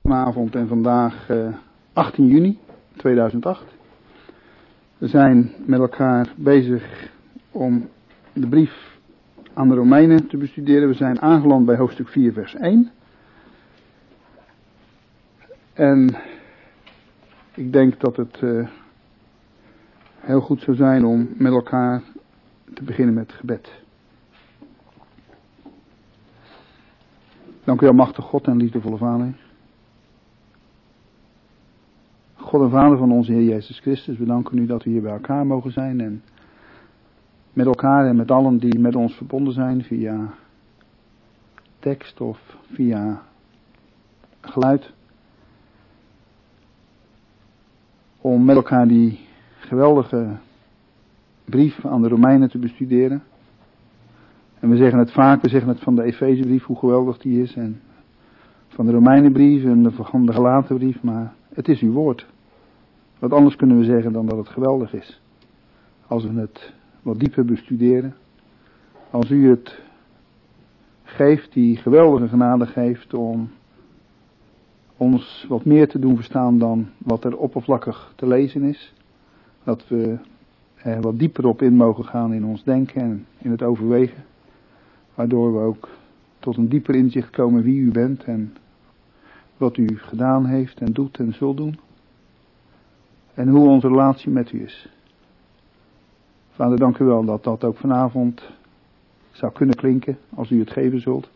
vanavond en vandaag 18 juni 2008. We zijn met elkaar bezig om de brief aan de Romeinen te bestuderen. We zijn aangeland bij hoofdstuk 4 vers 1. En ik denk dat het heel goed zou zijn om met elkaar te beginnen met gebed. Dank u wel, machtig God en liefdevolle Vader. God en Vader van onze Heer Jezus Christus, we danken u dat we hier bij elkaar mogen zijn en met elkaar en met allen die met ons verbonden zijn via tekst of via geluid. Om met elkaar die geweldige brief aan de Romeinen te bestuderen. En we zeggen het vaak, we zeggen het van de Efezebrief, hoe geweldig die is. En van de Romeinenbrief en van de Galatenbrief, maar het is uw woord. Wat anders kunnen we zeggen dan dat het geweldig is. Als we het wat dieper bestuderen. Als u het geeft, die geweldige genade geeft om ons wat meer te doen verstaan dan wat er oppervlakkig te lezen is. Dat we er wat dieper op in mogen gaan in ons denken en in het overwegen. Waardoor we ook tot een dieper inzicht komen wie u bent en wat u gedaan heeft en doet en zult doen. En hoe onze relatie met u is. Vader, dank u wel dat dat ook vanavond zou kunnen klinken als u het geven zult.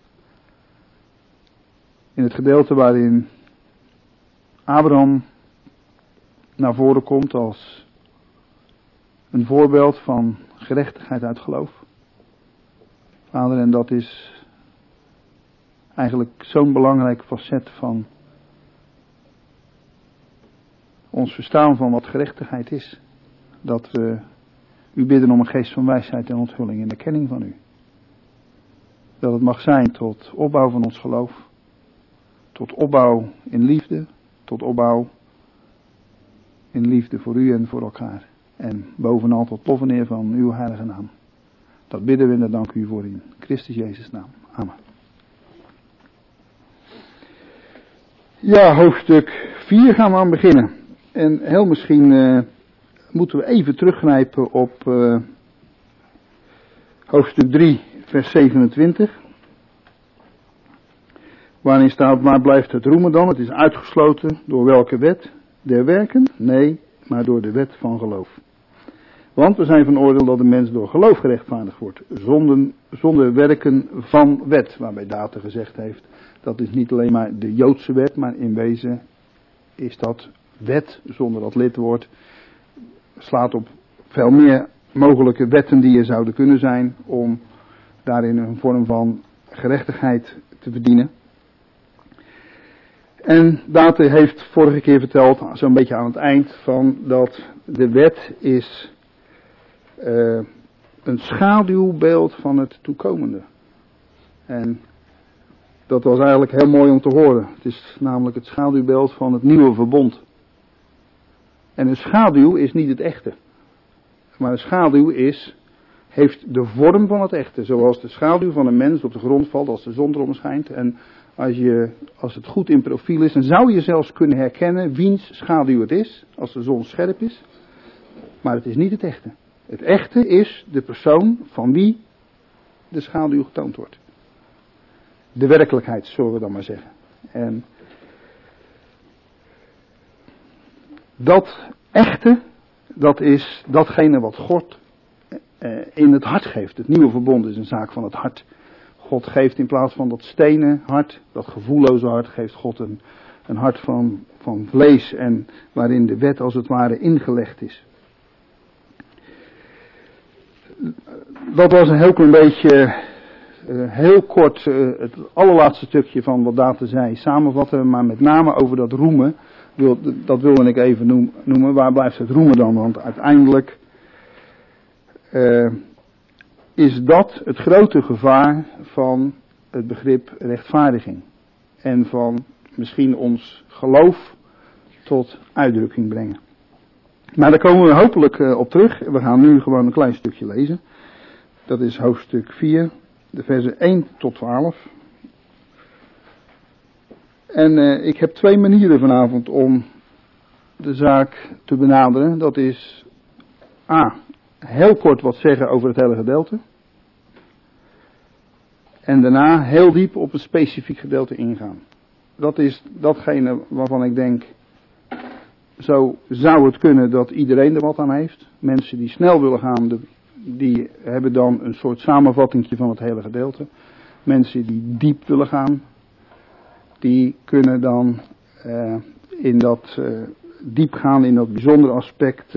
In het gedeelte waarin Abraham naar voren komt als een voorbeeld van gerechtigheid uit geloof. Vader, en dat is eigenlijk zo'n belangrijk facet van ons verstaan van wat gerechtigheid is. Dat we u bidden om een geest van wijsheid en onthulling in de kenning van u. Dat het mag zijn tot opbouw van ons geloof. Tot opbouw in liefde. Tot opbouw in liefde voor u en voor elkaar. En bovenal tot lof en eer van uw heilige naam. Dat bidden we en daar dank u voor in Christus Jezus' naam. Amen. Ja, hoofdstuk 4 gaan we aan beginnen. En heel misschien moeten we even teruggrijpen op hoofdstuk 3 vers 27. Waarin staat, waar blijft het roemen dan? Het is uitgesloten door welke wet? Der werken? Nee, maar door de wet van geloof. Want we zijn van oordeel dat de mens door geloof gerechtvaardigd wordt. Zonder werken van wet. Waarbij Date gezegd heeft, dat is niet alleen maar de Joodse wet, maar in wezen is dat wet zonder dat lidwoord. Slaat op veel meer mogelijke wetten die er zouden kunnen zijn om daarin een vorm van gerechtigheid te verdienen. En Date heeft vorige keer verteld, zo'n beetje aan het eind, van dat de wet is een schaduwbeeld van het toekomende. En dat was eigenlijk heel mooi om te horen. Het is namelijk het schaduwbeeld van het nieuwe verbond. En een schaduw is niet het echte. Maar een schaduw heeft de vorm van het echte. Zoals de schaduw van een mens op de grond valt als de zon erom schijnt. En als het goed in profiel is, dan zou je zelfs kunnen herkennen wiens schaduw het is. Als de zon scherp is. Maar het is niet het echte. Het echte is de persoon van wie de schaduw getoond wordt. De werkelijkheid, zullen we dan maar zeggen. En dat echte, dat is datgene wat God in het hart geeft. Het nieuwe verbond is een zaak van het hart. God geeft in plaats van dat stenen hart, dat gevoelloze hart, geeft God een hart van vlees en waarin de wet als het ware ingelegd is. Dat was een heel klein beetje, heel kort, het allerlaatste stukje van wat Date zei samenvatten, maar met name over dat roemen, dat wilde ik even noemen. Waar blijft het roemen dan? Want uiteindelijk is dat het grote gevaar van het begrip rechtvaardiging. En van misschien ons geloof tot uitdrukking brengen. Maar daar komen we hopelijk op terug. We gaan nu gewoon een klein stukje lezen. Dat is hoofdstuk 4, de versen 1 tot 12. En ik heb 2 manieren vanavond om de zaak te benaderen. Dat is A, heel kort wat zeggen over het hele gedeelte. En daarna heel diep op een specifiek gedeelte ingaan. Dat is datgene waarvan ik denk, zo zou het kunnen dat iedereen er wat aan heeft. Mensen die snel willen gaan, die hebben dan een soort samenvattingje van het hele gedeelte. Mensen die diep willen gaan, die kunnen dan in dat diep gaan in dat bijzondere aspect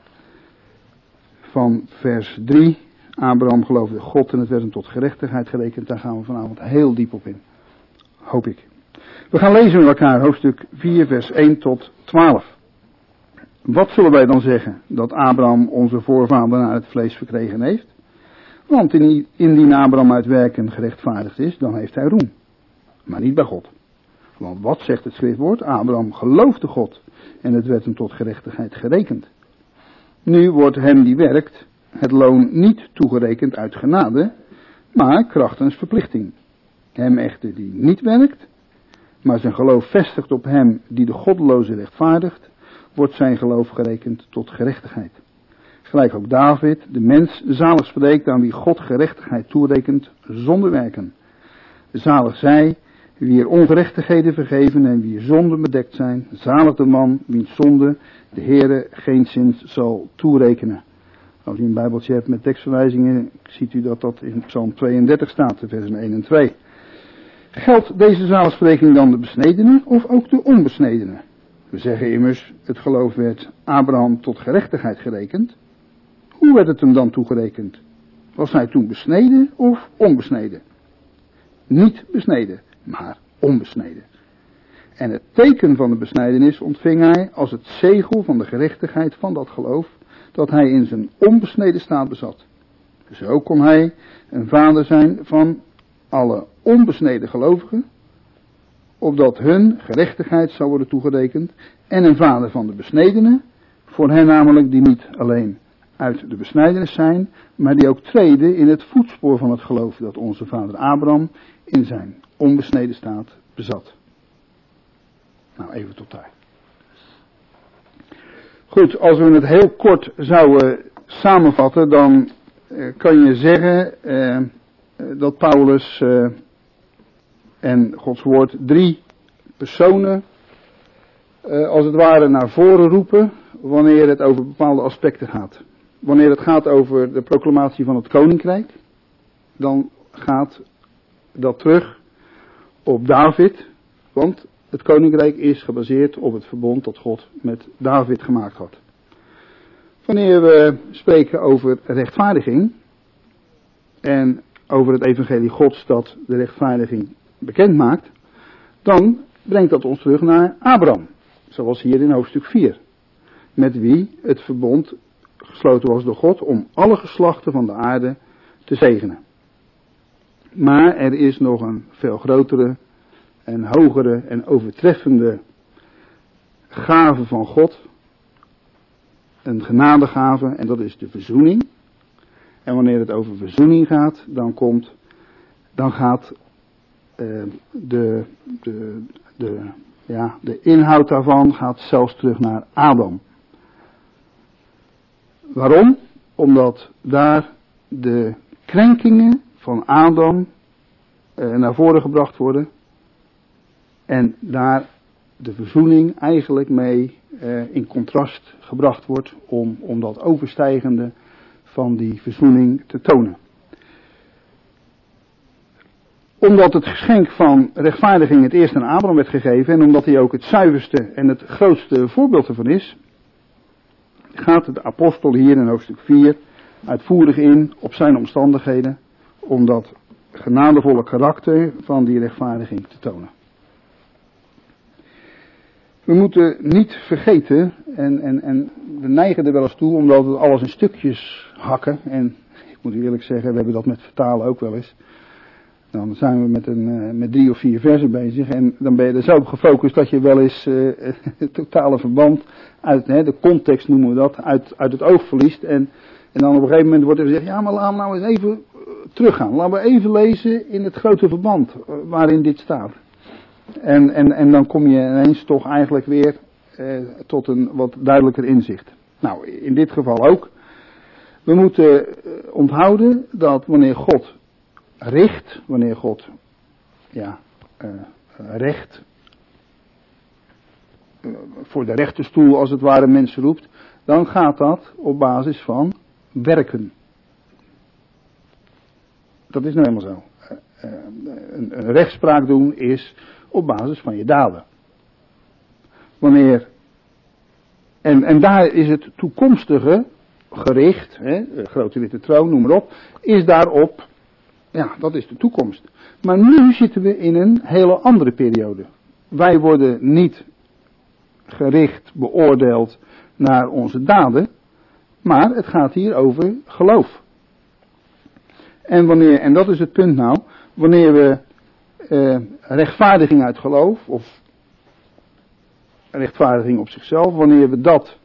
van vers 3. Abraham geloofde God en het werd hem tot gerechtigheid gerekend. Daar gaan we vanavond heel diep op in. Hoop ik. We gaan lezen met elkaar hoofdstuk 4 vers 1 tot 12. Wat zullen wij dan zeggen dat Abraham onze voorvader naar het vlees verkregen heeft? Want indien Abraham uit werken gerechtvaardigd is, dan heeft hij roem. Maar niet bij God. Want wat zegt het schriftwoord? Abraham geloofde God en het werd hem tot gerechtigheid gerekend. Nu wordt hem die werkt het loon niet toegerekend uit genade, maar krachtens verplichting. Hem echter die niet werkt, maar zijn geloof vestigt op hem die de goddeloze rechtvaardigt, wordt zijn geloof gerekend tot gerechtigheid. Gelijk ook David, de mens, zalig spreekt aan wie God gerechtigheid toerekent zonder werken. Zalig zij, wie er ongerechtigheden vergeven en wie zonden bedekt zijn. Zalig de man, wiens zonde de Heere geenszins zal toerekenen. Als u een bijbeltje hebt met tekstverwijzingen, ziet u dat in Psalm 32 staat, versen 1 en 2. Geldt deze zaligspreking dan de besnedenen of ook de onbesnedenen? We zeggen immers, het geloof werd Abraham tot gerechtigheid gerekend. Hoe werd het hem dan toegerekend? Was hij toen besneden of onbesneden? Niet besneden, maar onbesneden. En het teken van de besnijdenis ontving hij als het zegel van de gerechtigheid van dat geloof dat hij in zijn onbesneden staat bezat. Zo kon hij een vader zijn van alle onbesneden gelovigen, opdat hun gerechtigheid zou worden toegerekend, en een vader van de besnedenen, voor hen namelijk die niet alleen uit de besnijdenis zijn, maar die ook treden in het voetspoor van het geloof dat onze vader Abraham in zijn onbesneden staat bezat. Nou, even tot daar. Goed, als we het heel kort zouden samenvatten, dan kan je zeggen dat Paulus en Gods woord 3 personen als het ware naar voren roepen wanneer het over bepaalde aspecten gaat. Wanneer het gaat over de proclamatie van het koninkrijk, dan gaat dat terug op David, want het koninkrijk is gebaseerd op het verbond dat God met David gemaakt had. Wanneer we spreken over rechtvaardiging en over het evangelie Gods dat de rechtvaardiging bekend maakt, dan brengt dat ons terug naar Abraham, zoals hier in hoofdstuk 4, met wie het verbond gesloten was door God om alle geslachten van de aarde te zegenen. Maar er is nog een veel grotere en hogere en overtreffende gave van God, een genadegave, en dat is de verzoening. En wanneer het over verzoening gaat, dan gaat de inhoud daarvan gaat zelfs terug naar Adam. Waarom? Omdat daar de krenkingen van Adam naar voren gebracht worden. En daar de verzoening eigenlijk mee in contrast gebracht wordt om dat overstijgende van die verzoening te tonen. Omdat het geschenk van rechtvaardiging het eerst aan Abraham werd gegeven en omdat hij ook het zuiverste en het grootste voorbeeld ervan is, gaat de apostel hier in hoofdstuk 4 uitvoerig in op zijn omstandigheden om dat genadevolle karakter van die rechtvaardiging te tonen. We moeten niet vergeten, en we neigen er wel eens toe omdat we alles in stukjes hakken, en ik moet u eerlijk zeggen, we hebben dat met vertalen ook wel eens. Dan zijn we met 3 of 4 versen bezig en dan ben je er zo op gefocust dat je wel eens het totale verband uit, de context noemen we dat, uit het oog verliest. En dan op een gegeven moment wordt er gezegd, ja maar laten we nou eens even teruggaan. Laten we even lezen in het grote verband waarin dit staat. En dan kom je ineens toch eigenlijk weer tot een wat duidelijker inzicht. Nou, in dit geval ook. We moeten onthouden dat wanneer God richt, wanneer God recht, voor de rechterstoel als het ware mensen roept, dan gaat dat op basis van werken. Dat is nou helemaal zo. Een rechtspraak doen is op basis van je daden. Wanneer, en daar is het toekomstige gericht, de grote witte troon, noem maar op, is daarop, dat is de toekomst. Maar nu zitten we in een hele andere periode. Wij worden niet gericht, beoordeeld naar onze daden, maar het gaat hier over geloof. En dat is het punt nou, wanneer we rechtvaardiging uit geloof, of rechtvaardiging op zichzelf, wanneer we dat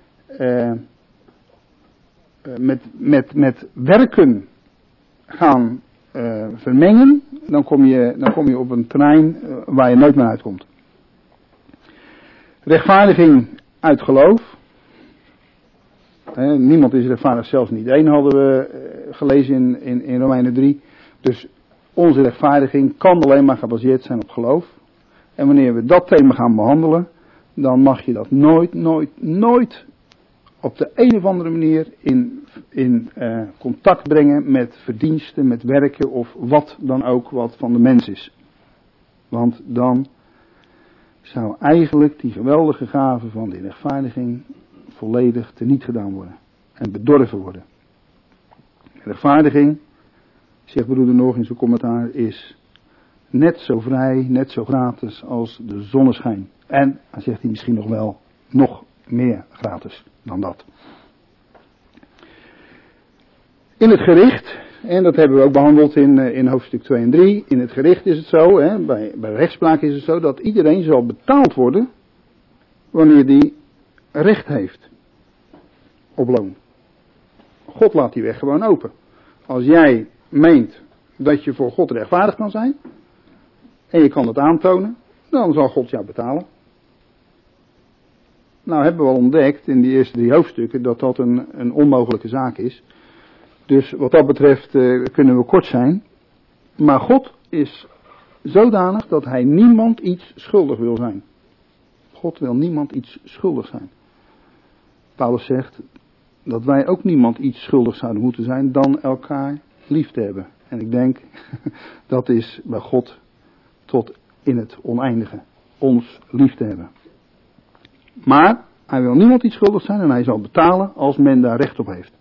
met werken gaan vermengen, dan kom je op een terrein waar je nooit meer uitkomt. Rechtvaardiging uit geloof. Niemand is rechtvaardig, zelfs niet één, hadden we gelezen in Romeinen 3. Dus onze rechtvaardiging kan alleen maar gebaseerd zijn op geloof. En wanneer we dat thema gaan behandelen, dan mag je dat nooit op de een of andere manier in contact brengen met verdiensten, met werken of wat dan ook wat van de mens is. Want dan zou eigenlijk die geweldige gave van die rechtvaardiging volledig teniet gedaan worden en bedorven worden. Rechtvaardiging, zegt broeder Nog in zijn commentaar, is net zo vrij, net zo gratis als de zonneschijn. En, dan zegt hij misschien nog wel, nog meer gratis dan dat. In het gericht, en dat hebben we ook behandeld in hoofdstuk 2 en 3, in het gericht is het zo, bij rechtspraak is het zo, dat iedereen zal betaald worden wanneer die recht heeft op loon. God laat die weg gewoon open. Als jij meent dat je voor God rechtvaardig kan zijn, en je kan het aantonen, dan zal God jou betalen. Nou hebben we al ontdekt in die eerste 3 hoofdstukken dat dat een onmogelijke zaak is. Dus wat dat betreft kunnen we kort zijn. Maar God is zodanig dat hij niemand iets schuldig wil zijn. God wil niemand iets schuldig zijn. Paulus zegt dat wij ook niemand iets schuldig zouden moeten zijn dan elkaar lief te hebben. En ik denk dat is bij God tot in het oneindige. Ons lief te hebben. Maar hij wil niemand iets schuldig zijn en hij zal betalen als men daar recht op heeft.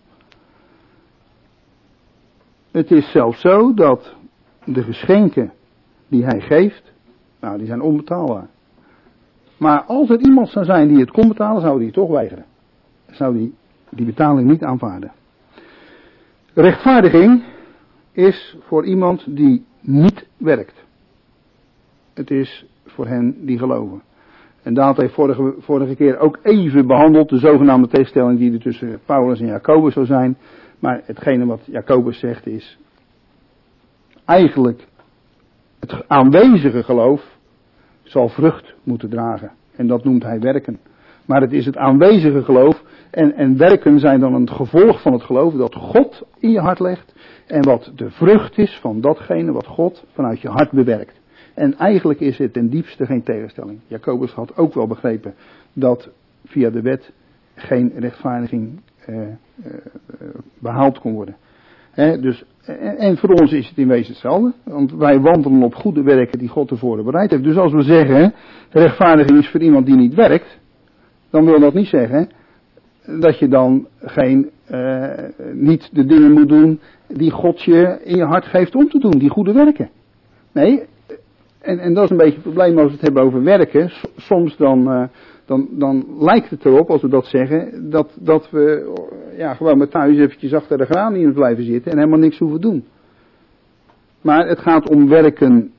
Het is zelfs zo dat de geschenken die hij geeft, die zijn onbetaalbaar. Maar als er iemand zou zijn die het kon betalen, zou hij het toch weigeren. Zou hij die betaling niet aanvaarden. Rechtvaardiging is voor iemand die niet werkt. Het is voor hen die geloven. En Daad heeft vorige keer ook even behandeld de zogenaamde tegenstelling die er tussen Paulus en Jacobus zou zijn. Maar hetgene wat Jacobus zegt is eigenlijk het aanwezige geloof zal vrucht moeten dragen. En dat noemt hij werken. Maar het is het aanwezige geloof en werken zijn dan een gevolg van het geloof dat God in je hart legt. En wat de vrucht is van datgene wat God vanuit je hart bewerkt. En eigenlijk is het ten diepste geen tegenstelling. Jacobus had ook wel begrepen dat via de wet geen rechtvaardiging behaald kon worden. En voor ons is het in wezen hetzelfde. Want wij wandelen op goede werken die God tevoren bereid heeft. Dus als we zeggen, rechtvaardiging is voor iemand die niet werkt, dan wil dat niet zeggen dat je dan niet de dingen moet doen die God je in je hart geeft om te doen, die goede werken. Nee, en dat is een beetje het probleem als we het hebben over werken. Soms dan lijkt het erop, als we dat zeggen, dat we gewoon met thuis eventjes achter de geraniums blijven zitten en helemaal niks hoeven doen. Maar het gaat om werken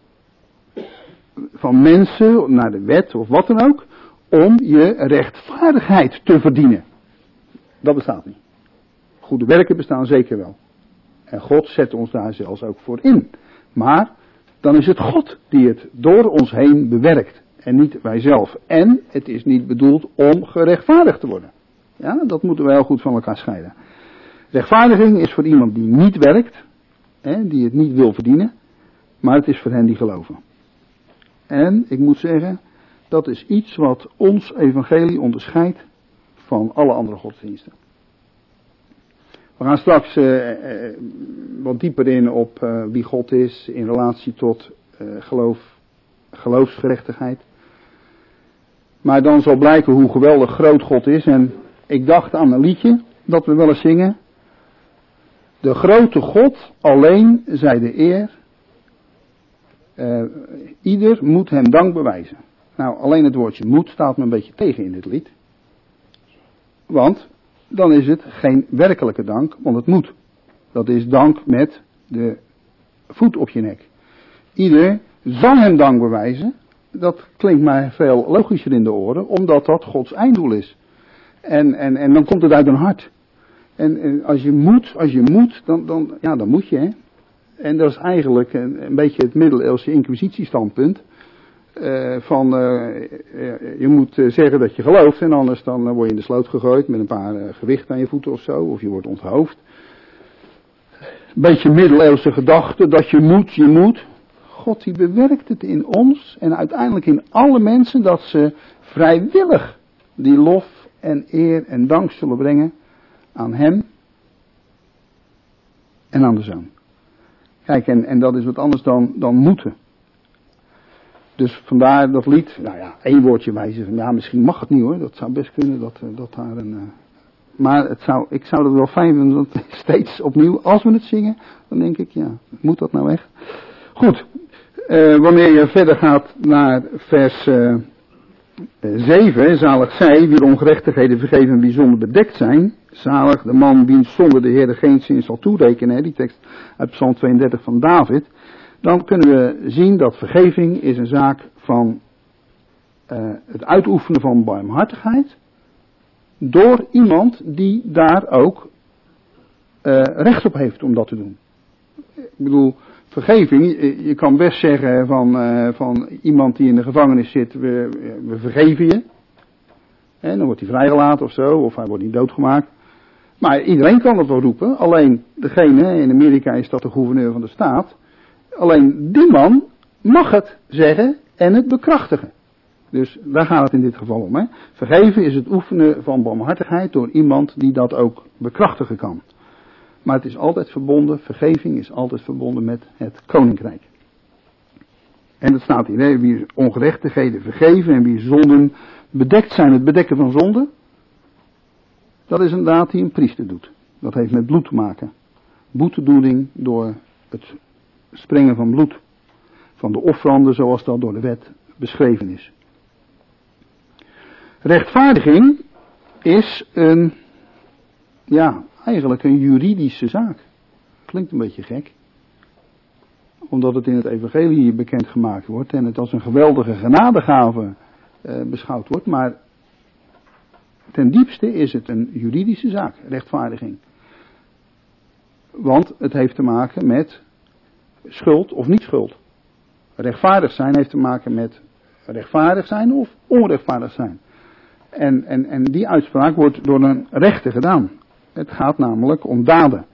van mensen, naar de wet of wat dan ook, om je rechtvaardigheid te verdienen. Dat bestaat niet. Goede werken bestaan zeker wel. En God zet ons daar zelfs ook voor in. Maar dan is het God die het door ons heen bewerkt en niet wij zelf. En het is niet bedoeld om gerechtvaardigd te worden. Ja, dat moeten we heel goed van elkaar scheiden. Rechtvaardiging is voor iemand die niet werkt, die het niet wil verdienen, maar het is voor hen die geloven. En ik moet zeggen, dat is iets wat ons evangelie onderscheidt van alle andere godsdiensten. We gaan straks wat dieper in op wie God is in relatie tot geloofsgerechtigheid. Maar dan zal blijken hoe geweldig groot God is. En ik dacht aan een liedje dat we wel eens zingen. De grote God alleen zij de eer. Ieder moet hem dank bewijzen. Nou, alleen het woordje moet staat me een beetje tegen in dit lied. Want dan is het geen werkelijke dank, want het moet. Dat is dank met de voet op je nek. Ieder zal hem dank bewijzen. Dat klinkt mij veel logischer in de oren, omdat dat Gods einddoel is. En dan komt het uit een hart. En als je moet, dan moet je, hè. En dat is eigenlijk een beetje het middeleeuwse inquisitiestandpunt. Je moet zeggen dat je gelooft en anders dan word je in de sloot gegooid met een paar gewichten aan je voeten of zo. Of je wordt onthoofd. Een beetje middeleeuwse gedachte dat je moet. God die bewerkt het in ons en uiteindelijk in alle mensen dat ze vrijwillig die lof en eer en dank zullen brengen aan hem en aan de Zoon. Kijk, en dat is wat anders dan moeten. Dus vandaar dat lied, nou ja, één woordje wijzigen. Ja, misschien mag het niet hoor, dat zou best kunnen dat daar een... Maar ik zou het wel fijn vinden, dat steeds opnieuw, als we het zingen, dan denk ik, ja, moet dat nou echt? Goed, wanneer je verder gaat naar vers 7, zalig zij, wie ongerechtigheden vergeven, wie zonden bedekt zijn. Zalig de man wiens zonde de Heer geen zin zal toerekenen, die tekst uit Psalm 32 van David. Dan kunnen we zien dat vergeving is een zaak van het uitoefenen van barmhartigheid door iemand die daar ook recht op heeft om dat te doen. Ik bedoel, vergeving, je kan best zeggen van iemand die in de gevangenis zit, we vergeven je. En dan wordt hij vrijgelaten of zo, of hij wordt niet doodgemaakt. Maar iedereen kan dat wel roepen, alleen degene, in Amerika is dat de gouverneur van de staat, alleen die man mag het zeggen en het bekrachtigen. Dus daar gaat het in dit geval om. Hè. Vergeven is het oefenen van barmhartigheid door iemand die dat ook bekrachtigen kan. Maar het is altijd verbonden, vergeving is altijd verbonden met het koninkrijk. En dat staat hier, hè, wie ongerechtigheden vergeven en wie zonden bedekt zijn. Het bedekken van zonde, dat is een daad die een priester doet. Dat heeft met bloed te maken. Boetedoening door het sprengen van bloed. Van de offeranden zoals dat door de wet beschreven is. Rechtvaardiging is eigenlijk een juridische zaak. Klinkt een beetje gek. Omdat het in het evangelie bekendgemaakt wordt en het als een geweldige genadegave beschouwd wordt. Maar ten diepste is het een juridische zaak, rechtvaardiging. Want het heeft te maken met schuld of niet schuld. Rechtvaardig zijn heeft te maken met rechtvaardig zijn of onrechtvaardig zijn. En die uitspraak wordt door een rechter gedaan. Het gaat namelijk om daden.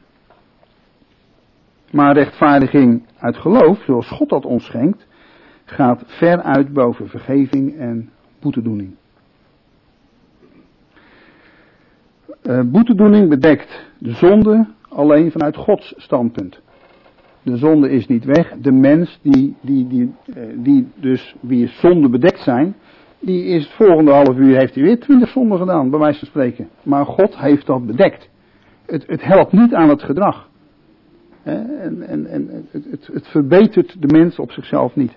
Maar rechtvaardiging uit geloof, zoals God dat ons schenkt, gaat ver uit boven vergeving en boetedoening. Boetedoening bedekt de zonde alleen vanuit Gods standpunt. De zonde is niet weg. De mens die dus wie zonde bedekt zijn, die is het volgende half uur heeft hij weer 20 zonden gedaan, bij wijze van spreken. Maar God heeft dat bedekt. Het helpt niet aan het gedrag. Het verbetert de mens op zichzelf niet.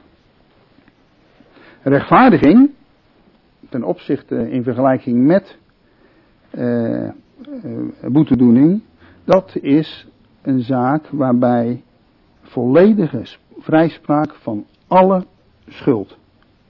Rechtvaardiging, ten opzichte in vergelijking met boetedoening, dat is een zaak waarbij volledige vrijspraak van alle schuld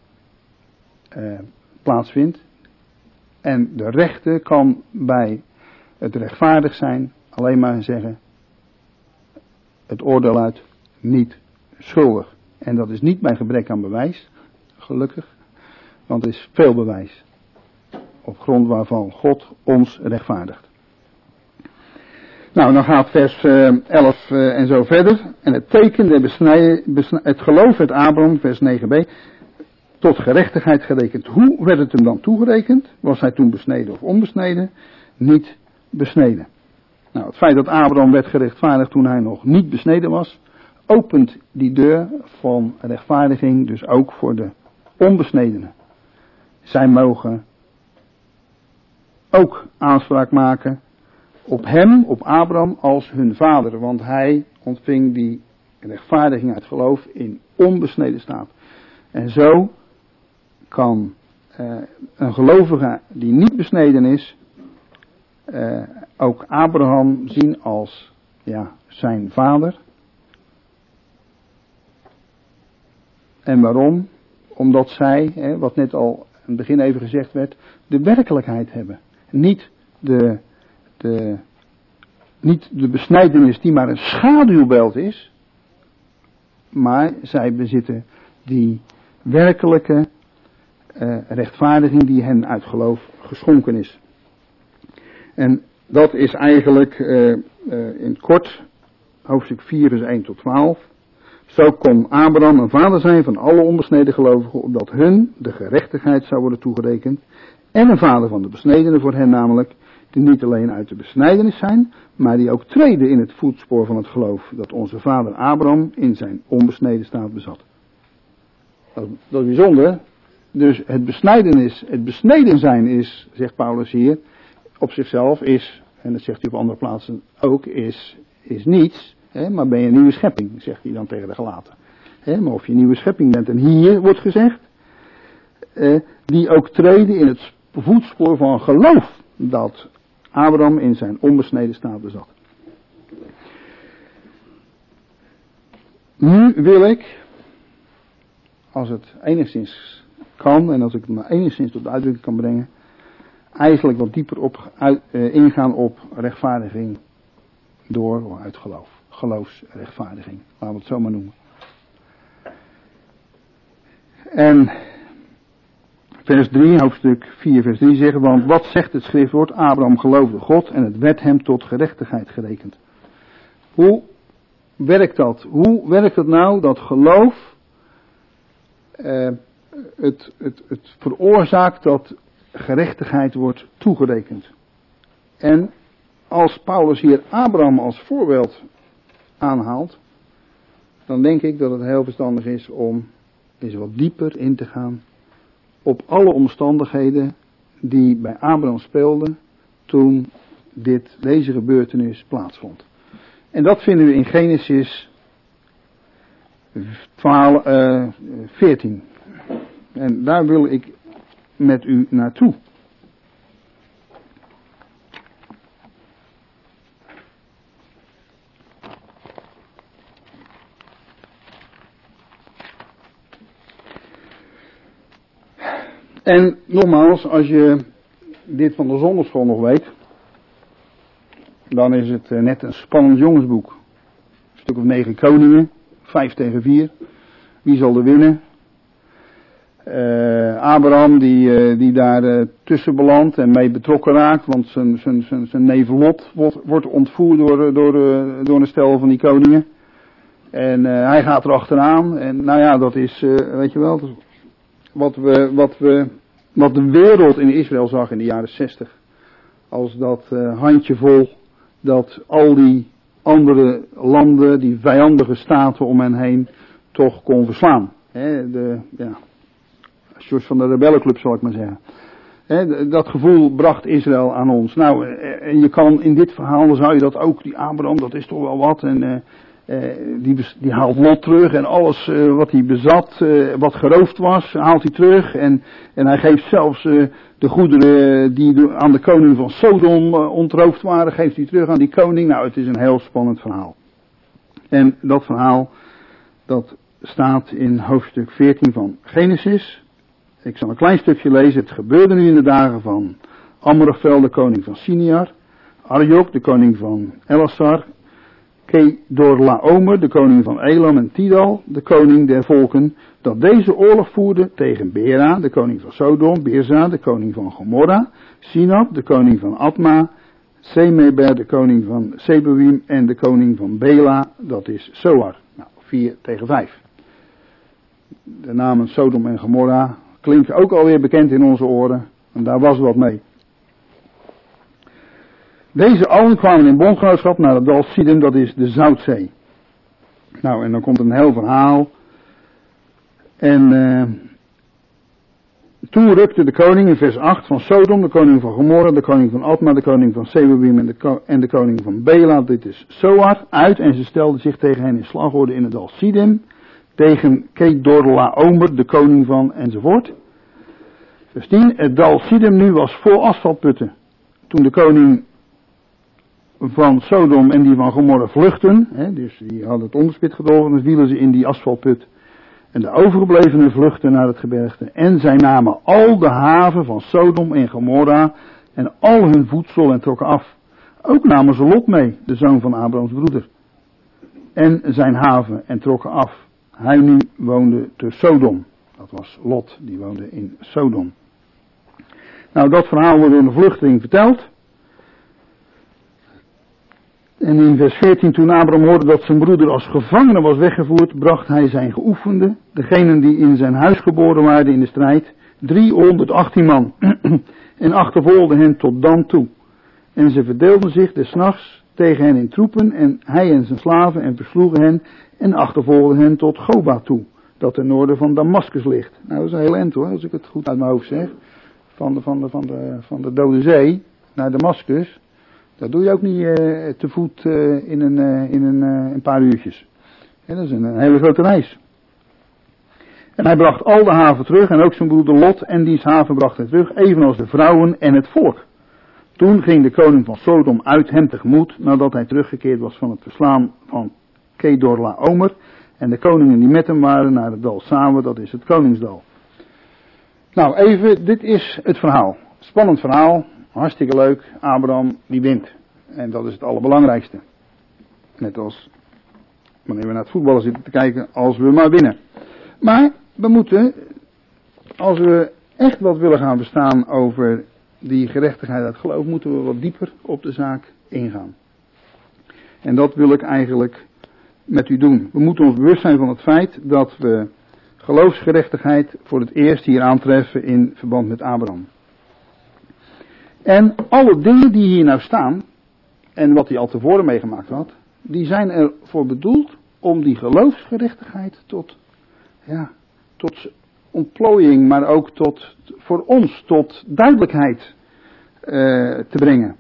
plaatsvindt. En de rechter kan bij het rechtvaardig zijn alleen maar zeggen, het oordeel uit niet schuldig. En dat is niet bij gebrek aan bewijs, gelukkig, want er is veel bewijs. Op grond waarvan God ons rechtvaardigt. Nou, dan gaat vers 11 en zo verder. En het teken, het geloof werd Abraham, vers 9b, tot gerechtigheid gerekend. Hoe werd het hem dan toegerekend? Was hij toen besneden of onbesneden? Niet besneden. Nou, het feit dat Abraham werd gerechtvaardigd toen hij nog niet besneden was, opent die deur van rechtvaardiging dus ook voor de onbesnedenen. Zij mogen ook aanspraak maken op hem, op Abraham, als hun vader. Want hij ontving die rechtvaardiging uit geloof in onbesneden staat. En zo kan een gelovige die niet besneden is, ook Abraham zien als zijn vader. En waarom? Omdat zij, wat net al aan het begin even gezegd werd, de werkelijkheid hebben. Niet de besnijdenis die maar een schaduwbeeld is, maar zij bezitten die werkelijke rechtvaardiging die hen uit geloof geschonken is. En dat is eigenlijk in het kort hoofdstuk 4 vers 1 tot 12. Zo kon Abraham een vader zijn van alle onbesneden gelovigen, opdat hun de gerechtigheid zou worden toegerekend. En een vader van de besnedenen voor hen namelijk, die niet alleen uit de besnijdenis zijn, maar die ook treden in het voetspoor van het geloof dat onze vader Abraham in zijn onbesneden staat bezat. Dat is bijzonder. Dus het besneden zijn is, zegt Paulus hier, op zichzelf is, en dat zegt hij op andere plaatsen ook, is niets. Maar ben je een nieuwe schepping, zegt hij dan tegen de Galaten. Maar of je een nieuwe schepping bent, en hier wordt gezegd, die ook treden in het voetspoor van geloof dat Abraham in zijn onbesneden staat bezat. Nu wil ik, als het enigszins kan en als ik het maar enigszins tot uitdrukking kan brengen, eigenlijk wat dieper ingaan op rechtvaardiging door of uit geloof. Geloofsrechtvaardiging, laten we het zo maar noemen. En vers 3, hoofdstuk 4, vers 3 zeggen, want wat zegt het schriftwoord? Abraham geloofde God en het werd hem tot gerechtigheid gerekend. Hoe werkt dat? Hoe werkt het nou dat geloof het veroorzaakt dat gerechtigheid wordt toegerekend? En als Paulus hier Abraham als voorbeeld aanhaalt, dan denk ik dat het heel verstandig is om eens wat dieper in te gaan op alle omstandigheden die bij Abraham speelden toen deze gebeurtenis plaatsvond. En dat vinden we in Genesis 14. En daar wil ik met u naartoe. En nogmaals, als je dit van de zondagschool nog weet, dan is het net een spannend jongensboek. Een stuk of 9 koningen, 5 tegen 4. Wie zal er winnen? Abraham die daar tussen belandt en mee betrokken raakt, want zijn neef Lot wordt ontvoerd door een stel van die koningen. En hij gaat er achteraan. En nou ja, dat is, weet je wel, wat de wereld in Israël zag in de jaren 60. Als dat handjevol, dat al die andere landen, die vijandige staten om hen heen, toch kon verslaan. George van de rebellenclub zal ik maar zeggen. Dat gevoel bracht Israël aan ons. Nou, en je kan in dit verhaal, dan zou je dat ook, die Abraham, dat is toch wel wat. En die haalt Lot terug en alles wat hij bezat, wat geroofd was, haalt hij terug. En hij geeft zelfs de goederen die aan de koning van Sodom ontroofd waren, geeft hij terug aan die koning. Nou, het is een heel spannend verhaal. En dat verhaal, dat staat in hoofdstuk 14 van Genesis. Ik zal een klein stukje lezen. Het gebeurde nu in de dagen van Amraphel, de koning van Siniar, Arjok, de koning van Ellasar, Kedorlaomer, de koning van Elam, en Tidal, de koning der volken, dat deze oorlog voerde tegen Bera, de koning van Sodom, Birza, de koning van Gomorra, Sinab, de koning van Adma, Semeber, de koning van Seboïm, en de koning van Bela, dat is Zoar. Nou, 4 tegen 5. De namen Sodom en Gomorra klinken ook alweer bekend in onze oren, en daar was wat mee. Deze allen kwamen in bondgenootschap naar het dal Siddim, dat is de Zoutzee. Nou, en dan komt een heel verhaal. En toen rukte de koning in vers 8 van Sodom, de koning van Gomorra, de koning van Adma, de koning van Seboïm en de koning van Bela, dit is Zoar, uit, en ze stelden zich tegen hen in slagorde in het dal Siddim, tegen Kedorlaomer, de koning van enzovoort. Vers 10, het dal Siddim nu was vol asfaltputten. Toen de koning van Sodom en die van Gomorra vluchten, dus die hadden het onderspit gedolven, dan vielen ze in die asfaltput. En de overgeblevenen vluchtten naar het gebergte. En zij namen al de haven van Sodom en Gomorra en al hun voedsel en trokken af. Ook namen ze Lot mee, de zoon van Abrahams broeder. En zijn haven en trokken af. Hij nu woonde te Sodom. Dat was Lot, die woonde in Sodom. Nou, dat verhaal wordt door een vluchteling verteld. En in vers 14, toen Abraham hoorde dat zijn broeder als gevangene was weggevoerd, bracht hij zijn geoefenden, degenen die in zijn huis geboren waren in de strijd, 318 man, en achtervolgde hen tot Dan toe. En ze verdeelden zich des nachts tegen hen in troepen, en hij en zijn slaven, en versloegen hen, en achtervolgden hen tot Goba toe, dat ten noorden van Damascus ligt. Nou, dat is een heel eind hoor, als ik het goed uit mijn hoofd zeg. Van de Dode Zee naar Damascus. Dat doe je ook niet te voet in een paar uurtjes. Dat is een hele grote reis. En hij bracht al de haven terug en ook zijn broeder Lot en diens haven bracht hij terug, evenals de vrouwen en het volk. Toen ging de koning van Sodom uit hem tegemoet, nadat hij teruggekeerd was van het verslaan van Kedorlaomer, en de koningen die met hem waren naar het dal Sawe, dat is het koningsdal. Nou even, dit is het verhaal. Spannend verhaal. Hartstikke leuk, Abraham die wint. En dat is het allerbelangrijkste. Net als wanneer we naar het voetballen zitten te kijken, als we maar winnen. Maar we moeten, als we echt wat willen gaan verstaan over die gerechtigheid uit geloof, moeten we wat dieper op de zaak ingaan. En dat wil ik eigenlijk met u doen. We moeten ons bewust zijn van het feit dat we geloofsgerechtigheid voor het eerst hier aantreffen in verband met Abraham. En alle dingen die hier nou staan, en wat hij al tevoren meegemaakt had, die zijn ervoor bedoeld om die geloofsgerechtigheid tot ontplooiing, maar ook voor ons tot duidelijkheid te brengen.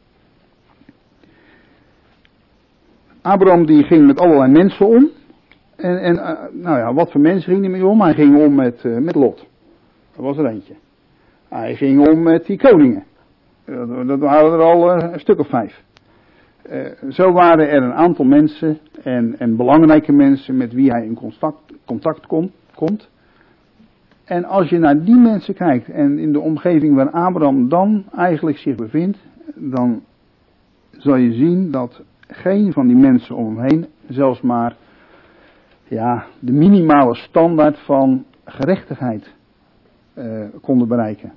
Abraham die ging met allerlei mensen om. En wat voor mensen ging hij mee om? Hij ging om met Lot. Dat was er eentje. Hij ging om met die koningen. Dat waren er al een stuk of 5. Zo waren er een aantal mensen en belangrijke mensen met wie hij in contact komt. En als je naar die mensen kijkt en in de omgeving waar Abraham dan eigenlijk zich bevindt, dan zal je zien dat geen van die mensen om hem heen zelfs maar de minimale standaard van gerechtigheid konden bereiken.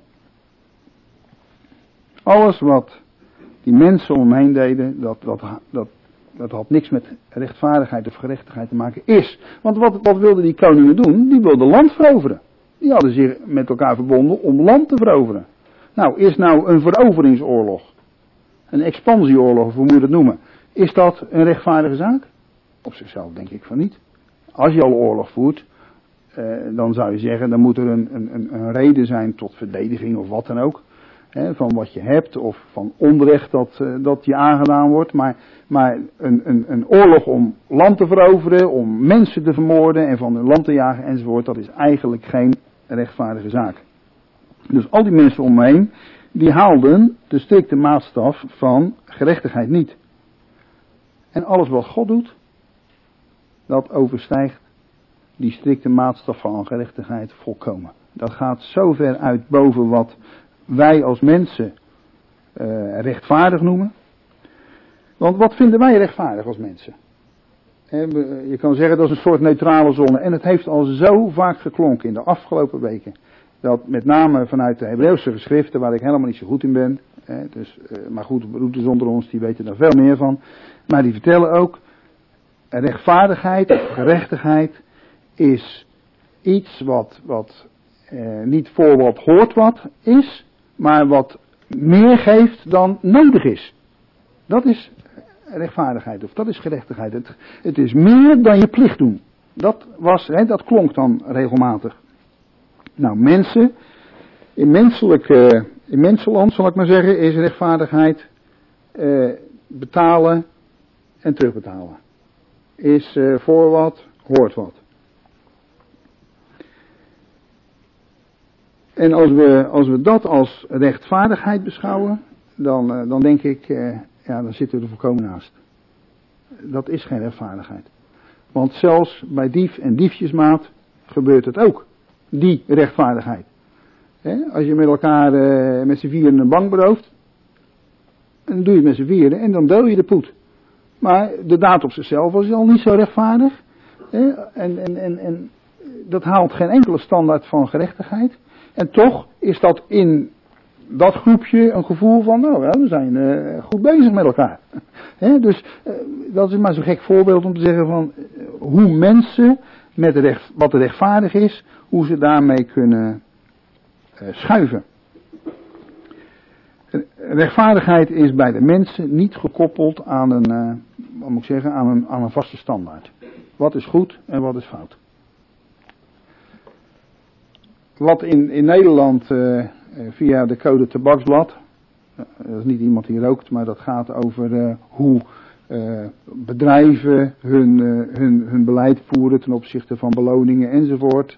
Alles wat die mensen om hem heen deden, dat had niks met rechtvaardigheid of gerechtigheid te maken is. Want wat wilden die koningen doen? Die wilden land veroveren. Die hadden zich met elkaar verbonden om land te veroveren. Nou, is nou een veroveringsoorlog, een expansieoorlog, of hoe moet je dat noemen, is dat een rechtvaardige zaak? Op zichzelf denk ik van niet. Als je al oorlog voert, dan zou je zeggen, dan moet er een reden zijn tot verdediging of wat dan ook. Van wat je hebt of van onrecht dat je aangedaan wordt. Maar een oorlog om land te veroveren, om mensen te vermoorden en van hun land te jagen enzovoort, dat is eigenlijk geen rechtvaardige zaak. Dus al die mensen om me heen, die haalden de strikte maatstaf van gerechtigheid niet. En alles wat God doet, dat overstijgt die strikte maatstaf van gerechtigheid volkomen. Dat gaat zo ver uit boven wat wij als mensen rechtvaardig noemen. Want wat vinden wij rechtvaardig als mensen? Je kan zeggen dat is een soort neutrale zone. En het heeft al zo vaak geklonken in de afgelopen weken. Dat met name vanuit de Hebreeuwse geschriften, waar ik helemaal niet zo goed in ben. Maar goed, broeders onder ons, die weten daar veel meer van. Maar die vertellen ook, rechtvaardigheid of gerechtigheid is iets wat niet voor wat hoort wat is, maar wat meer geeft dan nodig is. Dat is rechtvaardigheid of dat is gerechtigheid. Het is meer dan je plicht doen. Dat klonk dan regelmatig. Nou, mensen, in mensenland zal ik maar zeggen, is rechtvaardigheid betalen en terugbetalen. Is voor wat, hoort wat. En als we dat als rechtvaardigheid beschouwen, dan denk ik, dan zitten we er volkomen naast. Dat is geen rechtvaardigheid. Want zelfs bij dief en diefjesmaat gebeurt het ook. Die rechtvaardigheid. Als je met elkaar met z'n vieren een bank berooft, dan doe je het met z'n vieren en dan deel je de poet. Maar de daad op zichzelf was al niet zo rechtvaardig. En dat haalt geen enkele standaard van gerechtigheid. En toch is dat in dat groepje een gevoel van, we zijn goed bezig met elkaar. Dus dat is maar zo'n gek voorbeeld om te zeggen van hoe mensen met wat rechtvaardig is, hoe ze daarmee kunnen schuiven. Rechtvaardigheid is bij de mensen niet gekoppeld aan aan een vaste standaard. Wat is goed en wat is fout. Wat in Nederland via de code tabaksblad, dat is niet iemand die rookt, maar dat gaat over hoe bedrijven hun beleid voeren ten opzichte van beloningen enzovoort.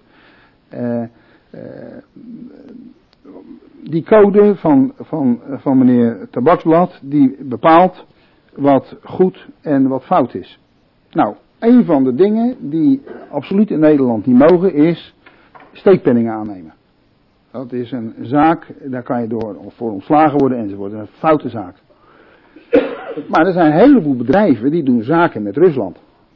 Die code van meneer Tabaksblad, die bepaalt wat goed en wat fout is. Nou, een van de dingen die absoluut in Nederland niet mogen is steekpenningen aannemen. Dat is een zaak, daar kan je voor ontslagen worden enzovoort. Dat is een foute zaak. Maar er zijn een heleboel bedrijven die doen zaken met Rusland.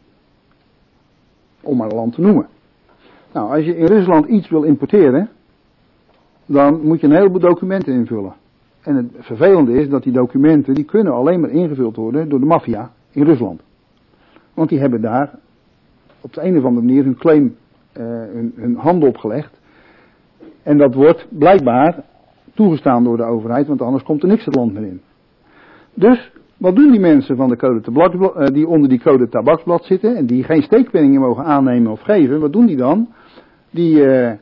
Om maar een land te noemen. Nou, als je in Rusland iets wil importeren, dan moet je een heleboel documenten invullen. En het vervelende is dat die documenten, die kunnen alleen maar ingevuld worden door de maffia in Rusland. Want die hebben daar op de een of andere manier hun claim, hun hand opgelegd. En dat wordt blijkbaar toegestaan door de overheid, want anders komt er niks het land meer in. Dus, wat doen die mensen van de code tabaksblad, die onder die code tabaksblad zitten en die geen steekpenningen mogen aannemen of geven, wat doen die dan? Die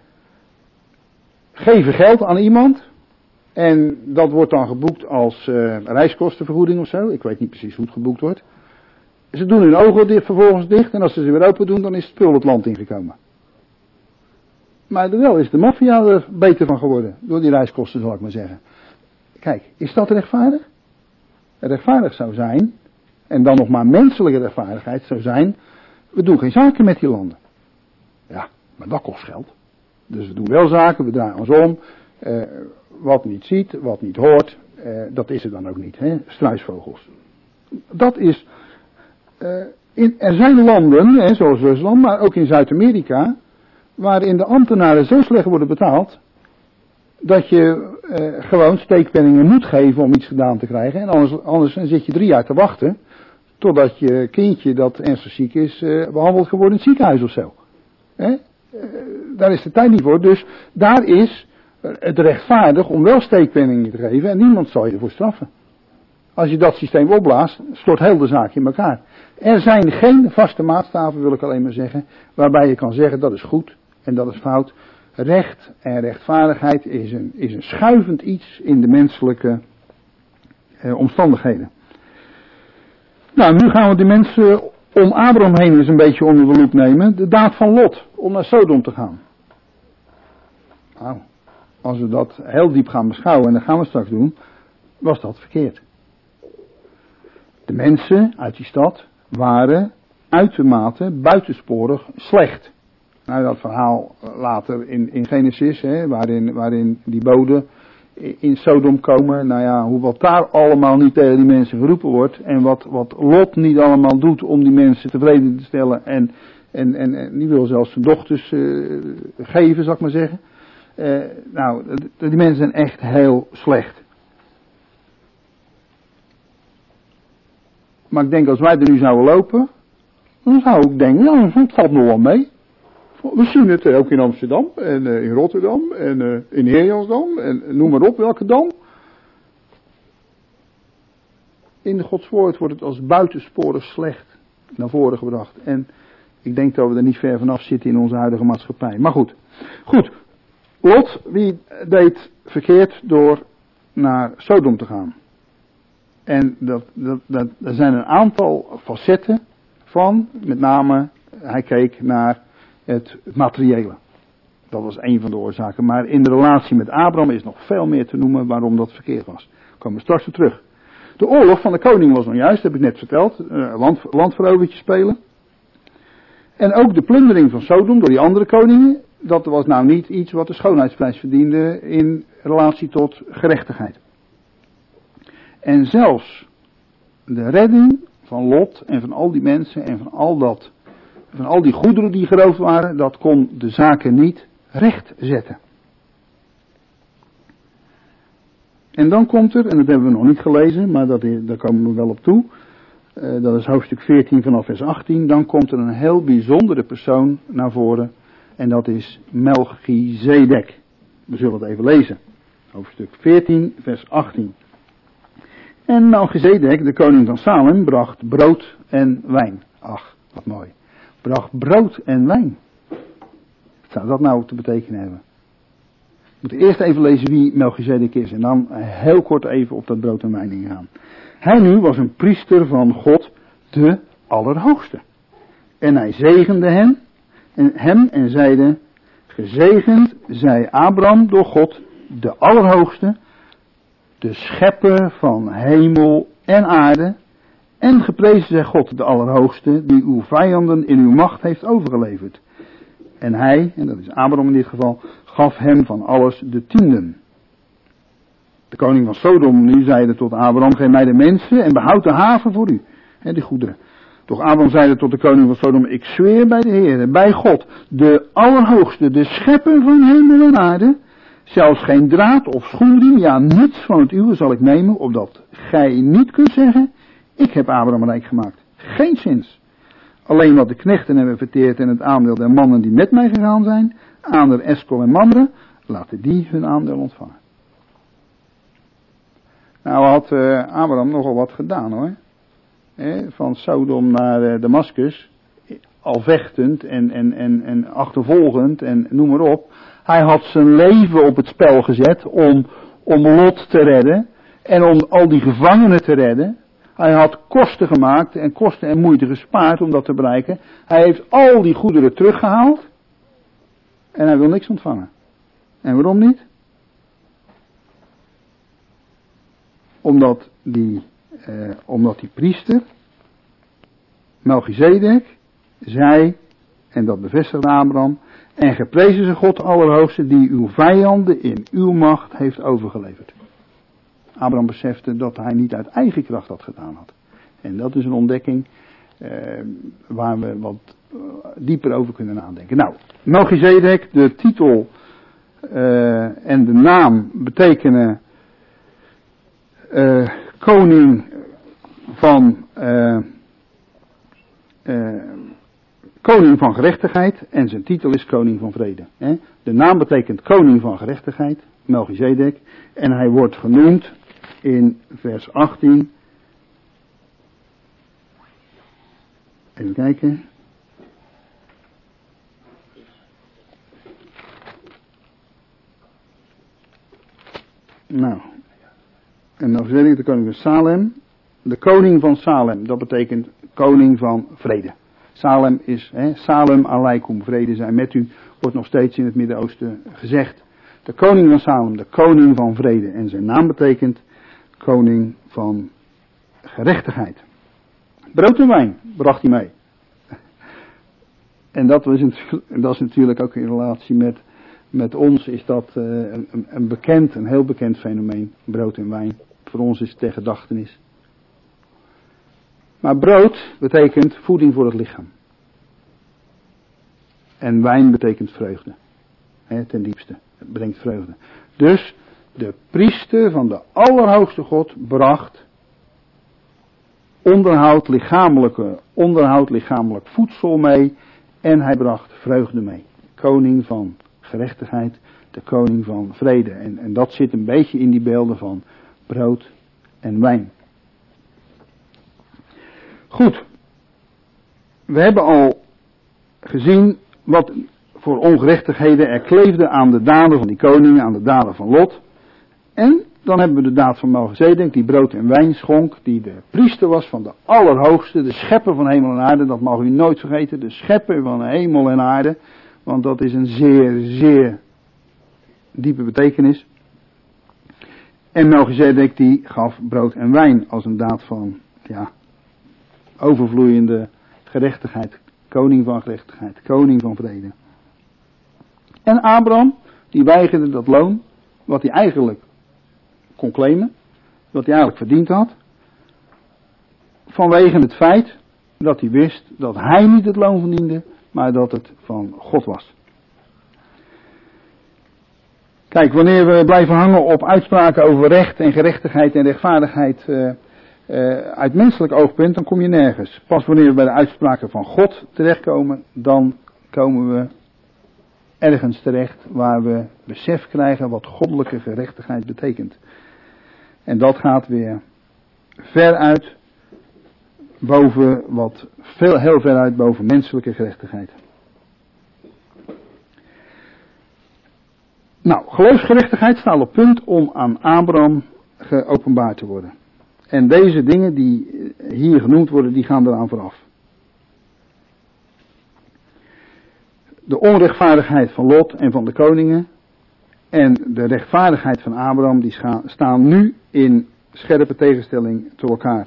geven geld aan iemand en dat wordt dan geboekt als reiskostenvergoeding of zo. Ik weet niet precies hoe het geboekt wordt. Ze doen hun ogen vervolgens dicht en als ze weer open doen, dan is het spul het land ingekomen. Maar wel is de maffia er beter van geworden, door die reiskosten zal ik maar zeggen. Kijk, is dat rechtvaardig? Rechtvaardig zou zijn, en dan nog maar menselijke rechtvaardigheid zou zijn, we doen geen zaken met die landen. Ja, maar dat kost geld. Dus we doen wel zaken, we draaien ons om, wat niet ziet, wat niet hoort, dat is er dan ook niet, hè? Struisvogels. Dat is, er zijn landen, zoals Rusland, maar ook in Zuid-Amerika, waarin de ambtenaren zo slecht worden betaald, dat je gewoon steekpenningen moet geven om iets gedaan te krijgen. En anders zit je 3 jaar te wachten, totdat je kindje dat ernstig ziek is, behandeld geworden in het ziekenhuis of zo. Daar is de tijd niet voor, dus daar is het rechtvaardig om wel steekpenningen te geven en niemand zal je ervoor straffen. Als je dat systeem opblaast, stort heel de zaak in elkaar. Er zijn geen vaste maatstaven, wil ik alleen maar zeggen, waarbij je kan zeggen dat is goed en dat is fout. Recht en rechtvaardigheid is een schuivend iets in de menselijke omstandigheden. Nou, nu gaan we de mensen om Abraham heen eens een beetje onder de loep nemen. De daad van Lot, om naar Sodom te gaan. Nou, als we dat heel diep gaan beschouwen, en dat gaan we straks doen, was dat verkeerd. De mensen uit die stad waren uitermate buitensporig slecht. Nou, dat verhaal later in Genesis, waarin die bode in Sodom komen. Nou ja, wat daar allemaal niet tegen die mensen geroepen wordt. En wat Lot niet allemaal doet om die mensen tevreden te stellen. En die wil zelfs zijn dochters geven, zal ik maar zeggen. Die mensen zijn echt heel slecht. Maar ik denk als wij er nu zouden lopen, dan zou ik denken, ja, het valt nog wel mee. We zien het ook in Amsterdam en in Rotterdam en in Heerjansdam en noem maar op welke dam. In Gods woord wordt het als buitensporig slecht naar voren gebracht. En ik denk dat we er niet ver vanaf zitten in onze huidige maatschappij. Maar goed. Lot, wie deed verkeerd door naar Sodom te gaan? En er zijn een aantal facetten van, met name, hij keek naar het materiële. Dat was een van de oorzaken. Maar in de relatie met Abraham is nog veel meer te noemen waarom dat verkeerd was. Daar komen we straks op terug. De oorlog van de koning was nog juist, heb ik net verteld. Landverovertje spelen. En ook de plundering van Sodom door die andere koningen. Dat was nou niet iets wat de schoonheidsprijs verdiende in relatie tot gerechtigheid. En zelfs de redding van Lot en van al die mensen en van al die goederen die geroofd waren, dat kon de zaken niet recht zetten. En dan komt er, en dat hebben we nog niet gelezen, maar daar komen we wel op toe. Dat is hoofdstuk 14 vanaf vers 18. Dan komt er een heel bijzondere persoon naar voren. En dat is Melchizedek. We zullen het even lezen. Hoofdstuk 14 vers 18. En Melchizedek, de koning van Salem, bracht brood en wijn. Ach, wat mooi. Bracht brood en wijn. Wat zou dat nou te betekenen hebben? We moeten eerst even lezen wie Melchizedek is. En dan heel kort even op dat brood en wijn ingaan. Hij nu was een priester van God, de Allerhoogste. En hij zegende hem en zeide, gezegend zij Abraham door God, de Allerhoogste, de schepper van hemel en aarde, en geprezen zij God, de Allerhoogste, die uw vijanden in uw macht heeft overgeleverd. En hij, en dat is Abraham in dit geval, gaf hem van alles de tienden. De koning van Sodom nu zeide tot Abraham, geef mij de mensen en behoud de haven voor u. En die goederen. Doch Abraham zeide tot de koning van Sodom, ik zweer bij de Heer, bij God, de Allerhoogste, de schepper van hemel en aarde, zelfs geen draad of schoenriem, ja niets van het uwe zal ik nemen, opdat gij niet kunt zeggen, ik heb Abraham rijk gemaakt. Geen zins. Alleen wat de knechten hebben verteerd en het aandeel der mannen die met mij gegaan zijn, Aner, Eskol en Mamre, laten die hun aandeel ontvangen. Nou had Abraham nogal wat gedaan hoor. Van Sodom naar Damascus, al vechtend en achtervolgend en noem maar op. Hij had zijn leven op het spel gezet om Lot te redden en om al die gevangenen te redden. Hij had kosten gemaakt en kosten en moeite gespaard om dat te bereiken. Hij heeft al die goederen teruggehaald en hij wil niks ontvangen. En waarom niet? Omdat die priester, Melchizedek, zei, en dat bevestigde Abraham, en geprezen ze God Allerhoogste, die uw vijanden in uw macht heeft overgeleverd. Abraham besefte dat hij niet uit eigen kracht dat gedaan had. En dat is een ontdekking waar we wat dieper over kunnen nadenken. Nou, Melchizedek, de titel en de naam betekenen koning van gerechtigheid en zijn titel is koning van vrede. De naam betekent koning van gerechtigheid, Melchizedek, en hij wordt genoemd in vers 18. Even kijken. Nou, en Melchizedek, de koning van Salem. De koning van Salem, dat betekent koning van vrede. Salem is, Salem aleikum, vrede zijn met u, wordt nog steeds in het Midden-Oosten gezegd. De koning van Salem, de koning van vrede. En zijn naam betekent koning van gerechtigheid. Brood en wijn bracht hij mee. En dat is natuurlijk ook in relatie Met ons is dat een heel bekend fenomeen, brood en wijn. Voor ons is het ter gedachtenis. Maar brood betekent voeding voor het lichaam. En wijn betekent vreugde. Ten diepste. Het brengt vreugde. Dus de priester van de Allerhoogste God bracht onderhoud lichamelijk voedsel mee. En hij bracht vreugde mee. Koning van gerechtigheid, de koning van vrede. En dat zit een beetje in die beelden van brood en wijn. Goed. We hebben al gezien wat voor ongerechtigheden er kleefde aan de daden van die koningen, aan de daden van Lot. En dan hebben we de daad van Melchizedek, die brood en wijn schonk, die de priester was van de Allerhoogste, de schepper van hemel en aarde. Dat mag u nooit vergeten, de schepper van hemel en aarde. Want dat is een zeer, zeer diepe betekenis. En Melchizedek die gaf brood en wijn als een daad van, overvloeiende gerechtigheid. Koning van gerechtigheid, koning van vrede. En Abraham, die weigerde dat loon, wat hij eigenlijk kon claimen, wat hij eigenlijk verdiend had. Vanwege het feit dat hij wist dat hij niet het loon verdiende, maar dat het van God was. Kijk, wanneer we blijven hangen op uitspraken over recht en gerechtigheid en rechtvaardigheid uit menselijk oogpunt, dan kom je nergens. Pas wanneer we bij de uitspraken van God terechtkomen, dan komen we ergens terecht waar we besef krijgen wat goddelijke gerechtigheid betekent. En dat gaat weer ver uit boven heel ver uit boven menselijke gerechtigheid. Nou, geloofsgerechtigheid staat op punt om aan Abraham geopenbaard te worden. En deze dingen die hier genoemd worden, die gaan eraan vooraf. De onrechtvaardigheid van Lot en van de koningen en de rechtvaardigheid van Abraham, die staan nu in scherpe tegenstelling tot elkaar.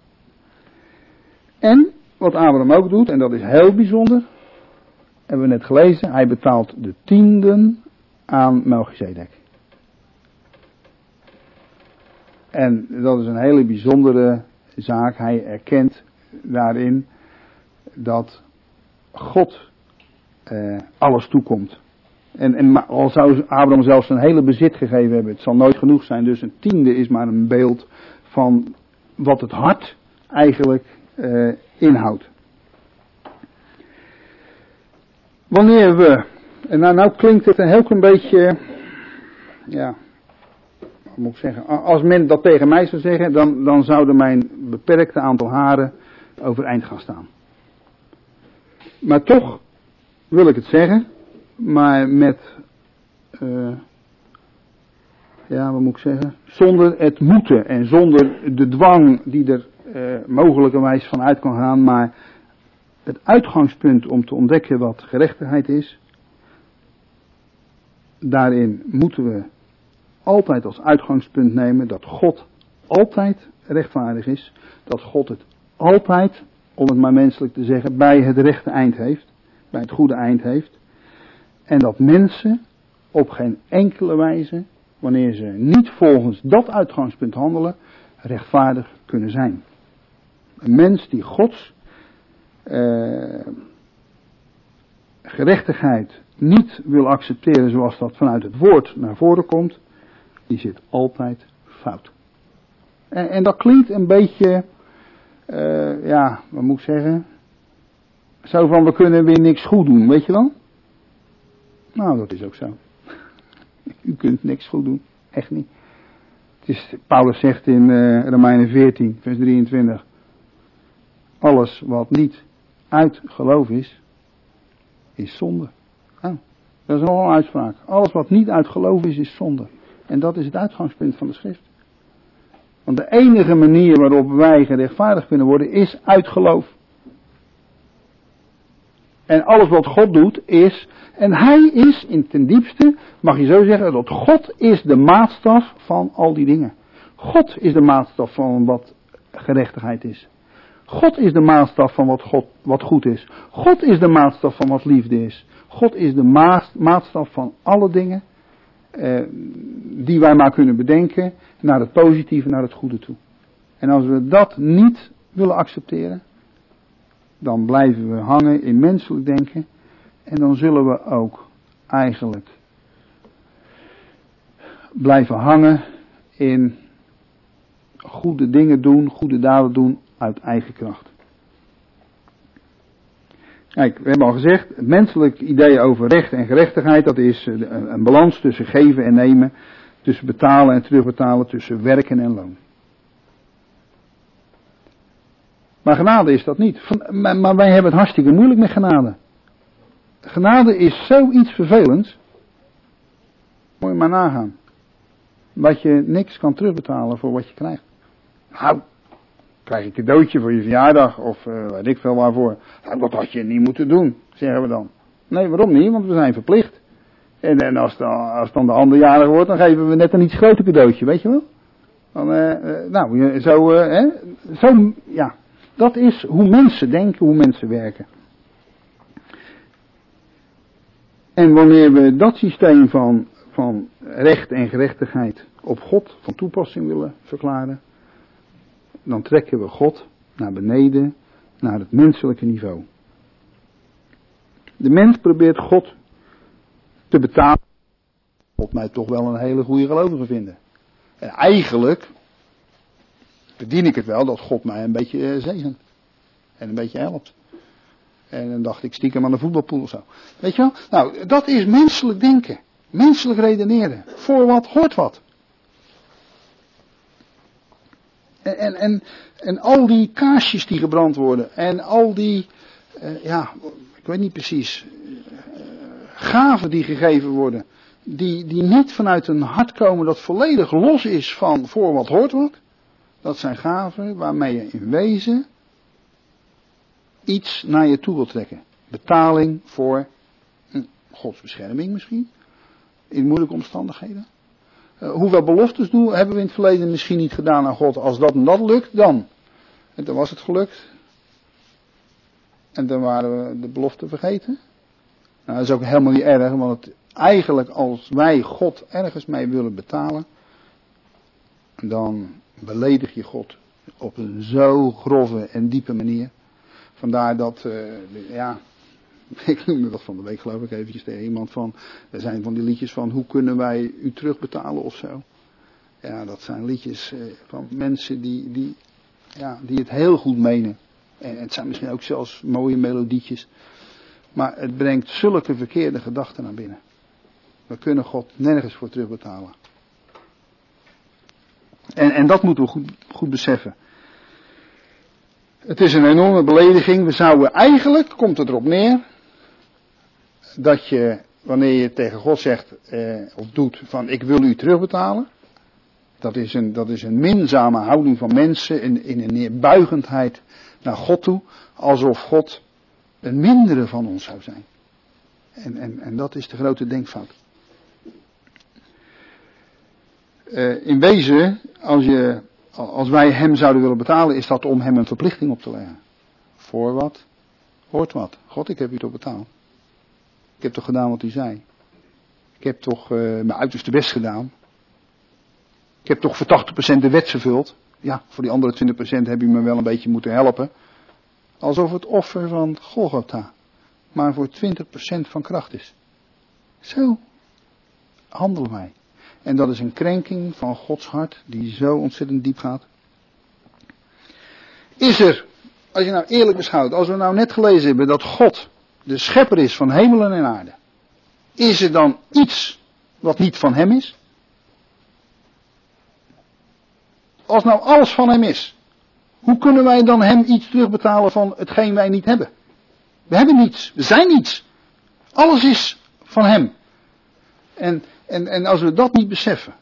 En wat Abraham ook doet, en dat is heel bijzonder, hebben we net gelezen, hij betaalt de tienden aan Melchizedek. En dat is een hele bijzondere zaak. Hij erkent daarin dat God alles toekomt. En al zou Abraham zelfs zijn hele bezit gegeven hebben, het zal nooit genoeg zijn. Dus een tiende is maar een beeld van wat het hart eigenlijk inhoudt. Wanneer we, en nou klinkt het een heel klein beetje, wat moet ik zeggen, als men dat tegen mij zou zeggen, dan zouden mijn beperkte aantal haren overeind gaan staan. Maar toch wil ik het zeggen, maar met, wat moet ik zeggen, zonder het moeten en zonder de dwang die er mogelijkerwijs van uit kan gaan, maar het uitgangspunt om te ontdekken wat gerechtigheid is, daarin moeten we altijd als uitgangspunt nemen dat God altijd rechtvaardig is, dat God het altijd, om het maar menselijk te zeggen, bij het rechte eind heeft, bij het goede eind heeft, en dat mensen op geen enkele wijze, wanneer ze niet volgens dat uitgangspunt handelen, rechtvaardig kunnen zijn. Een mens die Gods gerechtigheid niet wil accepteren zoals dat vanuit het woord naar voren komt, die zit altijd fout. En dat klinkt een beetje, wat moet ik zeggen, zo van we kunnen weer niks goed doen, weet je wel? Nou, dat is ook zo. U kunt niks goed doen, echt niet. Paulus zegt in Romeinen 14, vers 23, alles wat niet uit geloof is zonde. Oh, dat is nog een uitspraak. Alles wat niet uit geloof is zonde. En dat is het uitgangspunt van de schrift. Want de enige manier waarop wij gerechtvaardigd kunnen worden is uit geloof. En alles wat God doet is, en hij is in ten diepste, mag je zo zeggen, dat God is de maatstaf van al die dingen. God is de maatstaf van wat gerechtigheid is. God is de maatstaf van wat goed is. God is de maatstaf van wat liefde is. God is de maatstaf van alle dingen die wij maar kunnen bedenken, naar het positieve, naar het goede toe. En als we dat niet willen accepteren, dan blijven we hangen in menselijk denken en dan zullen we ook eigenlijk blijven hangen in goede dingen doen, goede daden doen uit eigen kracht. Kijk, we hebben al gezegd, het menselijk idee over recht en gerechtigheid, dat is een balans tussen geven en nemen, tussen betalen en terugbetalen, tussen werken en loon. Maar genade is dat niet. Maar wij hebben het hartstikke moeilijk met genade. Genade is zoiets vervelends. Moet je maar nagaan. Dat je niks kan terugbetalen voor wat je krijgt. Nou, krijg je een cadeautje voor je verjaardag of weet ik veel waarvoor. Nou, dat had je niet moeten doen, zeggen we dan. Nee, waarom niet? Want we zijn verplicht. En als dan de ander jarig wordt, dan geven we net een iets groter cadeautje, weet je wel? Dan, zo, ja. Dat is hoe mensen denken, hoe mensen werken. En wanneer we dat systeem van recht en gerechtigheid op God van toepassing willen verklaren, dan trekken we God naar beneden, naar het menselijke niveau. De mens probeert God te betalen. God mij toch wel een hele goede gelovige vinden. En eigenlijk verdien ik het wel dat God mij een beetje zegent. En een beetje helpt. En dan dacht ik stiekem aan de voetbalpool of zo. Weet je wel? Nou, dat is menselijk denken. Menselijk redeneren. Voor wat hoort wat. En al die kaarsjes die gebrand worden. En al die, ik weet niet precies. Gaven die gegeven worden. Die niet vanuit een hart komen dat volledig los is van voor wat hoort wat. Dat zijn gaven waarmee je in wezen iets naar je toe wilt trekken. Betaling voor Gods bescherming misschien. In moeilijke omstandigheden. Hoewel beloftes doen, hebben we in het verleden misschien niet gedaan aan God. Als dat en dat lukt, dan. En dan was het gelukt. En dan waren we de belofte vergeten. Nou, dat is ook helemaal niet erg, want eigenlijk als wij God ergens mee willen betalen, dan beledig je God op een zo grove en diepe manier. Vandaar dat, ik noemde dat van de week geloof ik eventjes tegen iemand van, er zijn van die liedjes van hoe kunnen wij u terugbetalen of zo. Ja, dat zijn liedjes van mensen die het heel goed menen. En het zijn misschien ook zelfs mooie melodietjes. Maar het brengt zulke verkeerde gedachten naar binnen. We kunnen God nergens voor terugbetalen. En dat moeten we goed beseffen. Het is een enorme belediging. We zouden eigenlijk, komt het erop neer, dat je, wanneer je tegen God zegt of doet van ik wil u terugbetalen. Dat is een minzame houding van mensen in een neerbuigendheid naar God toe. Alsof God een mindere van ons zou zijn. En dat is de grote denkfout. In wezen, als wij hem zouden willen betalen, is dat om hem een verplichting op te leggen. Voor wat? Hoort wat. God, ik heb u toch betaald. Ik heb toch gedaan wat u zei. Ik heb toch mijn uiterste best gedaan. Ik heb toch voor 80% de wet vervuld. Ja, voor die andere 20% heb u me wel een beetje moeten helpen. Alsof het offer van Golgotha maar voor 20% van kracht is. Zo handelen wij. En dat is een krenking van Gods hart die zo ontzettend diep gaat. Is er, als je nou eerlijk beschouwt, als we nou net gelezen hebben dat God de schepper is van hemelen en aarde. Is er dan iets wat niet van hem is? Als nou alles van hem is, hoe kunnen wij dan hem iets terugbetalen van hetgeen wij niet hebben? We hebben niets, we zijn niets. Alles is van hem. En als we dat niet beseffen,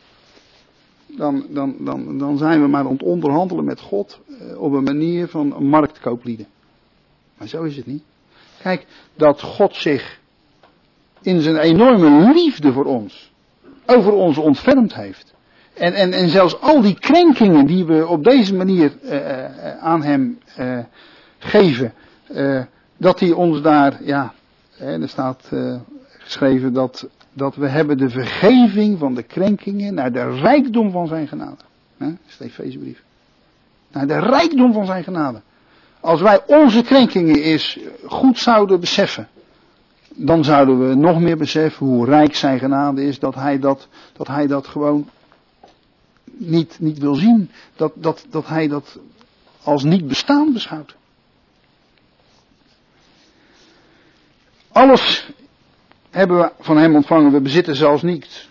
dan zijn we maar aan het onderhandelen met God op een manier van marktkooplieden. Maar zo is het niet. Kijk, dat God zich in zijn enorme liefde voor ons, over ons ontfermd heeft. En zelfs al die krenkingen die we op deze manier aan hem geven, dat hij ons daar er staat geschreven dat we hebben de vergeving van de krenkingen naar de rijkdom van zijn genade. Dat is de Efezebrief. Naar de rijkdom van zijn genade. Als wij onze krenkingen eens goed zouden beseffen, dan zouden we nog meer beseffen hoe rijk zijn genade is, dat hij dat gewoon niet wil zien. Dat hij dat als niet bestaan beschouwt. Alles hebben we van hem ontvangen, we bezitten zelfs niets.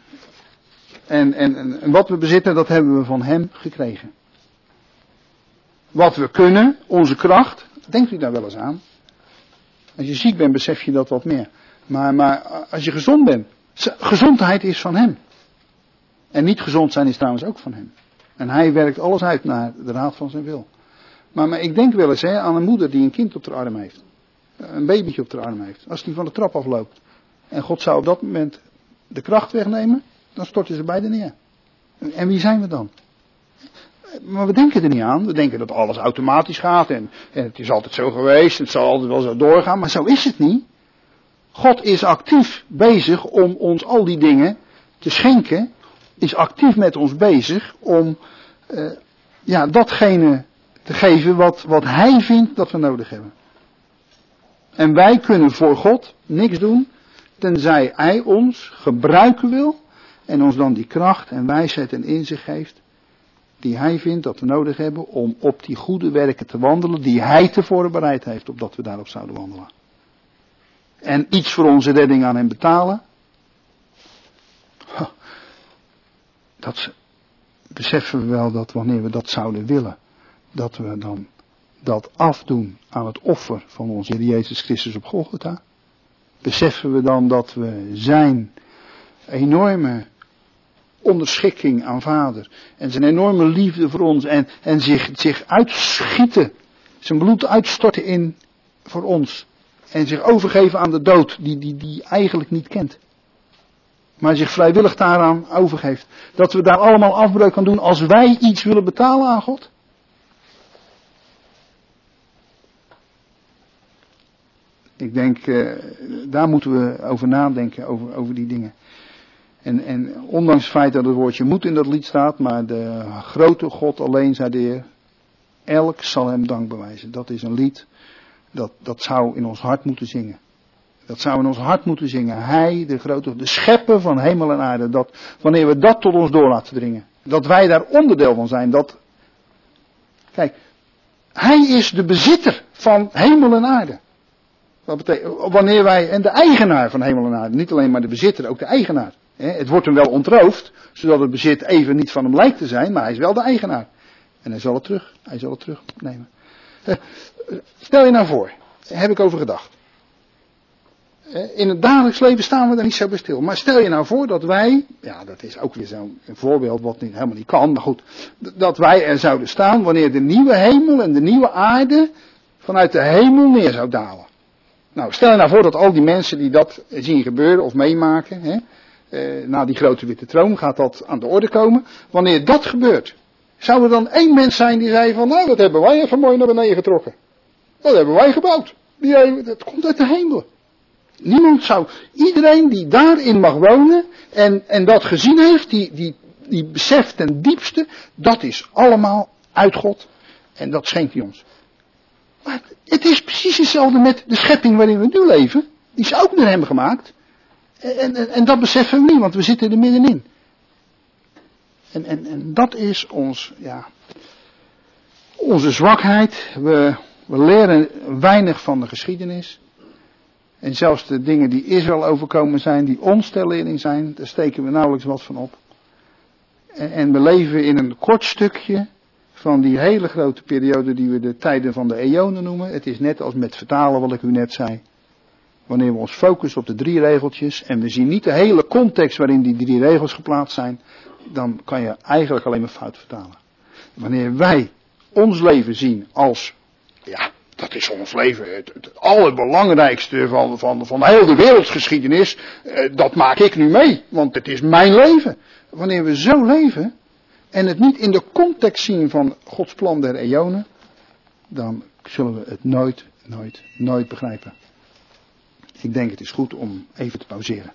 En wat we bezitten, dat hebben we van hem gekregen. Wat we kunnen, onze kracht, denkt u daar wel eens aan? Als je ziek bent, besef je dat wat meer. Maar als je gezond bent, gezondheid is van hem. En niet gezond zijn is trouwens ook van hem. En hij werkt alles uit naar de raad van zijn wil. Maar ik denk wel eens aan een moeder die een kind op de arm heeft. Een babytje op de arm heeft. Als die van de trap afloopt. En God zou op dat moment de kracht wegnemen. Dan storten ze beiden neer. En wie zijn we dan? Maar we denken er niet aan. We denken dat alles automatisch gaat. En het is altijd zo geweest. Het zal altijd wel zo doorgaan. Maar zo is het niet. God is actief bezig om ons al die dingen te schenken. Is actief met ons bezig om datgene te geven wat hij vindt dat we nodig hebben. En wij kunnen voor God niks doen. Tenzij hij ons gebruiken wil. En ons dan die kracht en wijsheid en inzicht geeft. Die hij vindt dat we nodig hebben om op die goede werken te wandelen. Die hij tevoren bereid heeft opdat we daarop zouden wandelen. En iets voor onze redding aan hem betalen. Dat beseffen we wel dat wanneer we dat zouden willen. Dat we dan dat afdoen aan het offer van onze Heer Jezus Christus op Golgotha. Beseffen we dan dat we zijn enorme onderschikking aan Vader. En zijn enorme liefde voor ons. En zich uitschieten. Zijn bloed uitstorten in voor ons. En zich overgeven aan de dood die eigenlijk niet kent. Maar zich vrijwillig daaraan overgeeft. Dat we daar allemaal afbreuk aan doen als wij iets willen betalen aan God. Ik denk, daar moeten we over nadenken, over die dingen. En ondanks het feit dat het woordje moet in dat lied staat, maar de grote God alleen zij de Heer, elk zal hem dank bewijzen. Dat is een lied, dat zou in ons hart moeten zingen. Dat zou in ons hart moeten zingen. Hij, de grote, de schepper van hemel en aarde. Dat, wanneer we dat tot ons door laten dringen. Dat wij daar onderdeel van zijn. Kijk, hij is de bezitter van hemel en aarde. Wat betekent, wanneer wij, en de eigenaar van hemel en aarde. Niet alleen maar de bezitter, ook de eigenaar. Het wordt hem wel ontroofd, zodat het bezit even niet van hem lijkt te zijn. Maar hij is wel de eigenaar. En hij zal het terugnemen. Stel je nou voor, daar heb ik over gedacht. In het dagelijks leven staan we daar niet zo bij stil. Maar stel je nou voor dat wij, ja dat is ook weer zo'n voorbeeld wat helemaal niet kan, maar goed. Dat wij er zouden staan wanneer de nieuwe hemel en de nieuwe aarde vanuit de hemel neer zou dalen. Nou stel je nou voor dat al die mensen die dat zien gebeuren of meemaken, na die grote witte troon gaat dat aan de orde komen. Wanneer dat gebeurt, zou er dan één mens zijn die zei van nou dat hebben wij even mooi naar beneden getrokken. Dat hebben wij gebouwd. Dat komt uit de hemel. Niemand zou, iedereen die daarin mag wonen en dat gezien heeft, die beseft ten diepste, dat is allemaal uit God en dat schenkt hij ons. Maar het is precies hetzelfde met de schepping waarin we nu leven, die is ook door hem gemaakt en dat beseffen we niet, want we zitten er middenin. En dat is onze zwakheid, we leren weinig van de geschiedenis. En zelfs de dingen die Israël overkomen zijn, die ons ter lering zijn, daar steken we nauwelijks wat van op. En we leven in een kort stukje van die hele grote periode die we de tijden van de eonen noemen. Het is net als met vertalen wat ik u net zei. Wanneer we ons focussen op de 3 regeltjes en we zien niet de hele context waarin die 3 regels geplaatst zijn, dan kan je eigenlijk alleen maar fout vertalen. Wanneer wij ons leven zien als, dat is ons leven, het allerbelangrijkste van heel de wereldgeschiedenis, dat maak ik nu mee, want het is mijn leven. Wanneer we zo leven en het niet in de context zien van Gods plan der eonen, dan zullen we het nooit begrijpen. ik denk het is goed om even te pauzeren.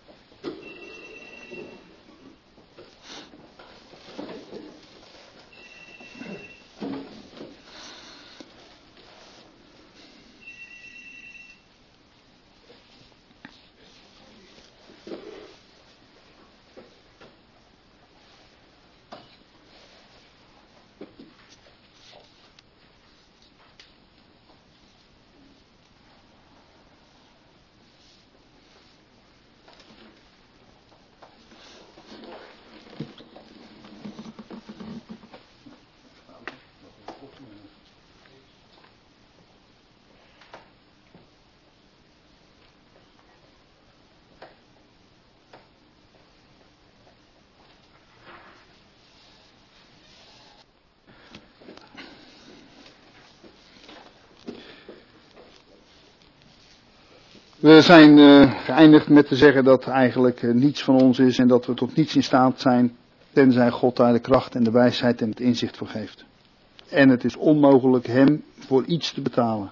We zijn geëindigd met te zeggen dat eigenlijk niets van ons is en dat we tot niets in staat zijn, tenzij God daar de kracht en de wijsheid en het inzicht voor geeft. En het is onmogelijk hem voor iets te betalen.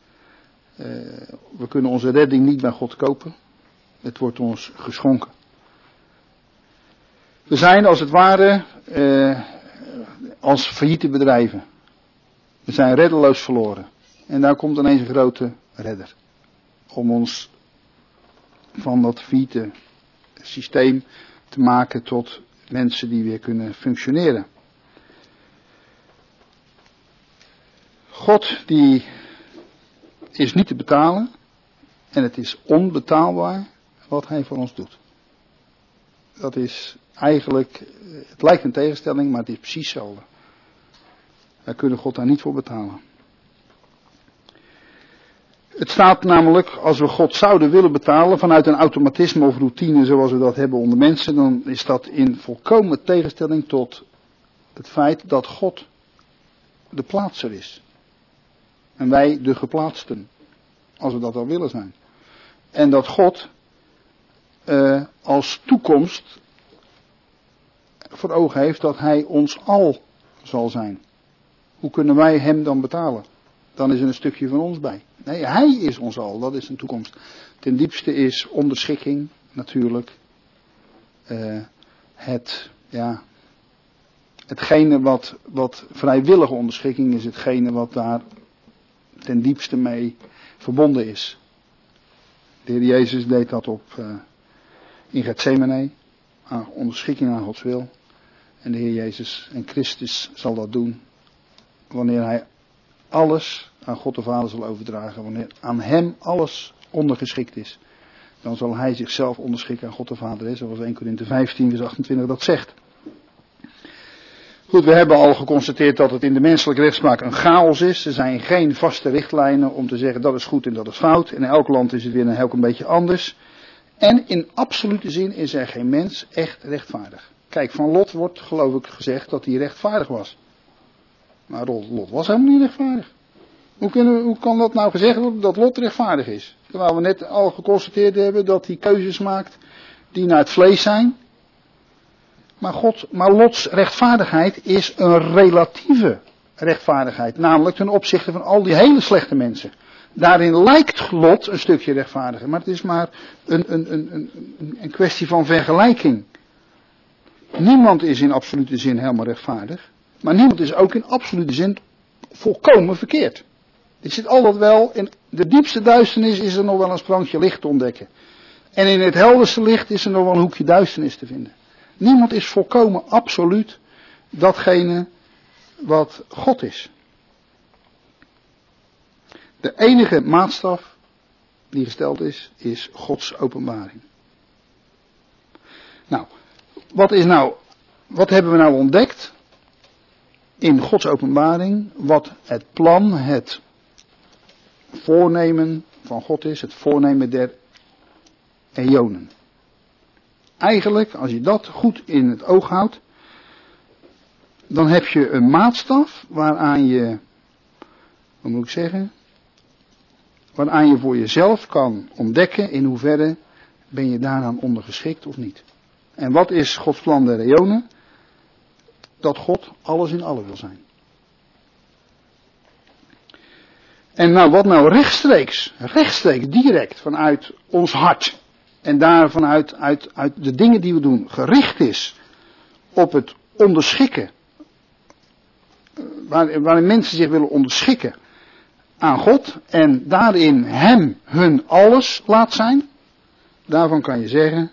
We kunnen onze redding niet bij God kopen. Het wordt ons geschonken. We zijn als het ware als failliete bedrijven. We zijn reddeloos verloren. En daar komt ineens een grote redder. Om ons van dat failliete systeem te maken tot mensen die weer kunnen functioneren. God die is niet te betalen en het is onbetaalbaar wat hij voor ons doet. Dat is eigenlijk, het lijkt een tegenstelling, maar het is precies hetzelfde. Wij kunnen God daar niet voor betalen. Het staat namelijk, als we God zouden willen betalen vanuit een automatisme of routine zoals we dat hebben onder mensen, dan is dat in volkomen tegenstelling tot het feit dat God de plaatser is. En wij de geplaatsten, als we dat al willen zijn. En dat God als toekomst voor ogen heeft dat hij ons al zal zijn. Hoe kunnen wij hem dan betalen? Dan is er een stukje van ons bij. Nee, hij is ons al, dat is een toekomst. Ten diepste is onderschikking natuurlijk hetgene wat vrijwillige onderschikking is, hetgene wat daar ten diepste mee verbonden is. De Heer Jezus deed dat in Gethsemane, onderschikking aan Gods wil. En de Heer Jezus en Christus zal dat doen wanneer hij alles aan God de Vader zal overdragen. Wanneer aan hem alles ondergeschikt is, dan zal hij zichzelf onderschikken aan God de Vader. Zoals 1 Korinthe 15 vers 28 dat zegt. Goed, we hebben al geconstateerd dat het in de menselijke rechtspraak een chaos is. Er zijn geen vaste richtlijnen om te zeggen dat is goed en dat is fout. In elk land is het weer een beetje anders. En in absolute zin is er geen mens echt rechtvaardig. Kijk, van Lot wordt geloof ik gezegd dat hij rechtvaardig was. Maar Lot was helemaal niet rechtvaardig. Hoe kan dat nou gezegd worden dat Lot rechtvaardig is? Terwijl we net al geconstateerd hebben dat hij keuzes maakt die naar het vlees zijn. Maar Lots rechtvaardigheid is een relatieve rechtvaardigheid. Namelijk ten opzichte van al die hele slechte mensen. Daarin lijkt Lot een stukje rechtvaardiger. Maar het is maar een kwestie van vergelijking. Niemand is in absolute zin helemaal rechtvaardig. Maar niemand is ook in absolute zin volkomen verkeerd. Er zit altijd wel, in de diepste duisternis is er nog wel een sprankje licht te ontdekken. En in het helderste licht is er nog wel een hoekje duisternis te vinden. Niemand is volkomen absoluut datgene wat God is. De enige maatstaf die gesteld is Gods openbaring. Nou, wat hebben we nou ontdekt in Gods openbaring? Wat het plan, het voornemen van God is, het voornemen der eonen. Eigenlijk, als je dat goed in het oog houdt, dan heb je een maatstaf waaraan je, hoe moet ik zeggen, waaraan je voor jezelf kan ontdekken in hoeverre ben je daaraan ondergeschikt of niet. En wat is Gods plan der eonen? Dat God alles in allen wil zijn. En nou, wat nou rechtstreeks, direct vanuit ons hart en daar vanuit uit de dingen die we doen gericht is op het onderschikken, waarin mensen zich willen onderschikken aan God en daarin hem hun alles laat zijn, daarvan kan je zeggen,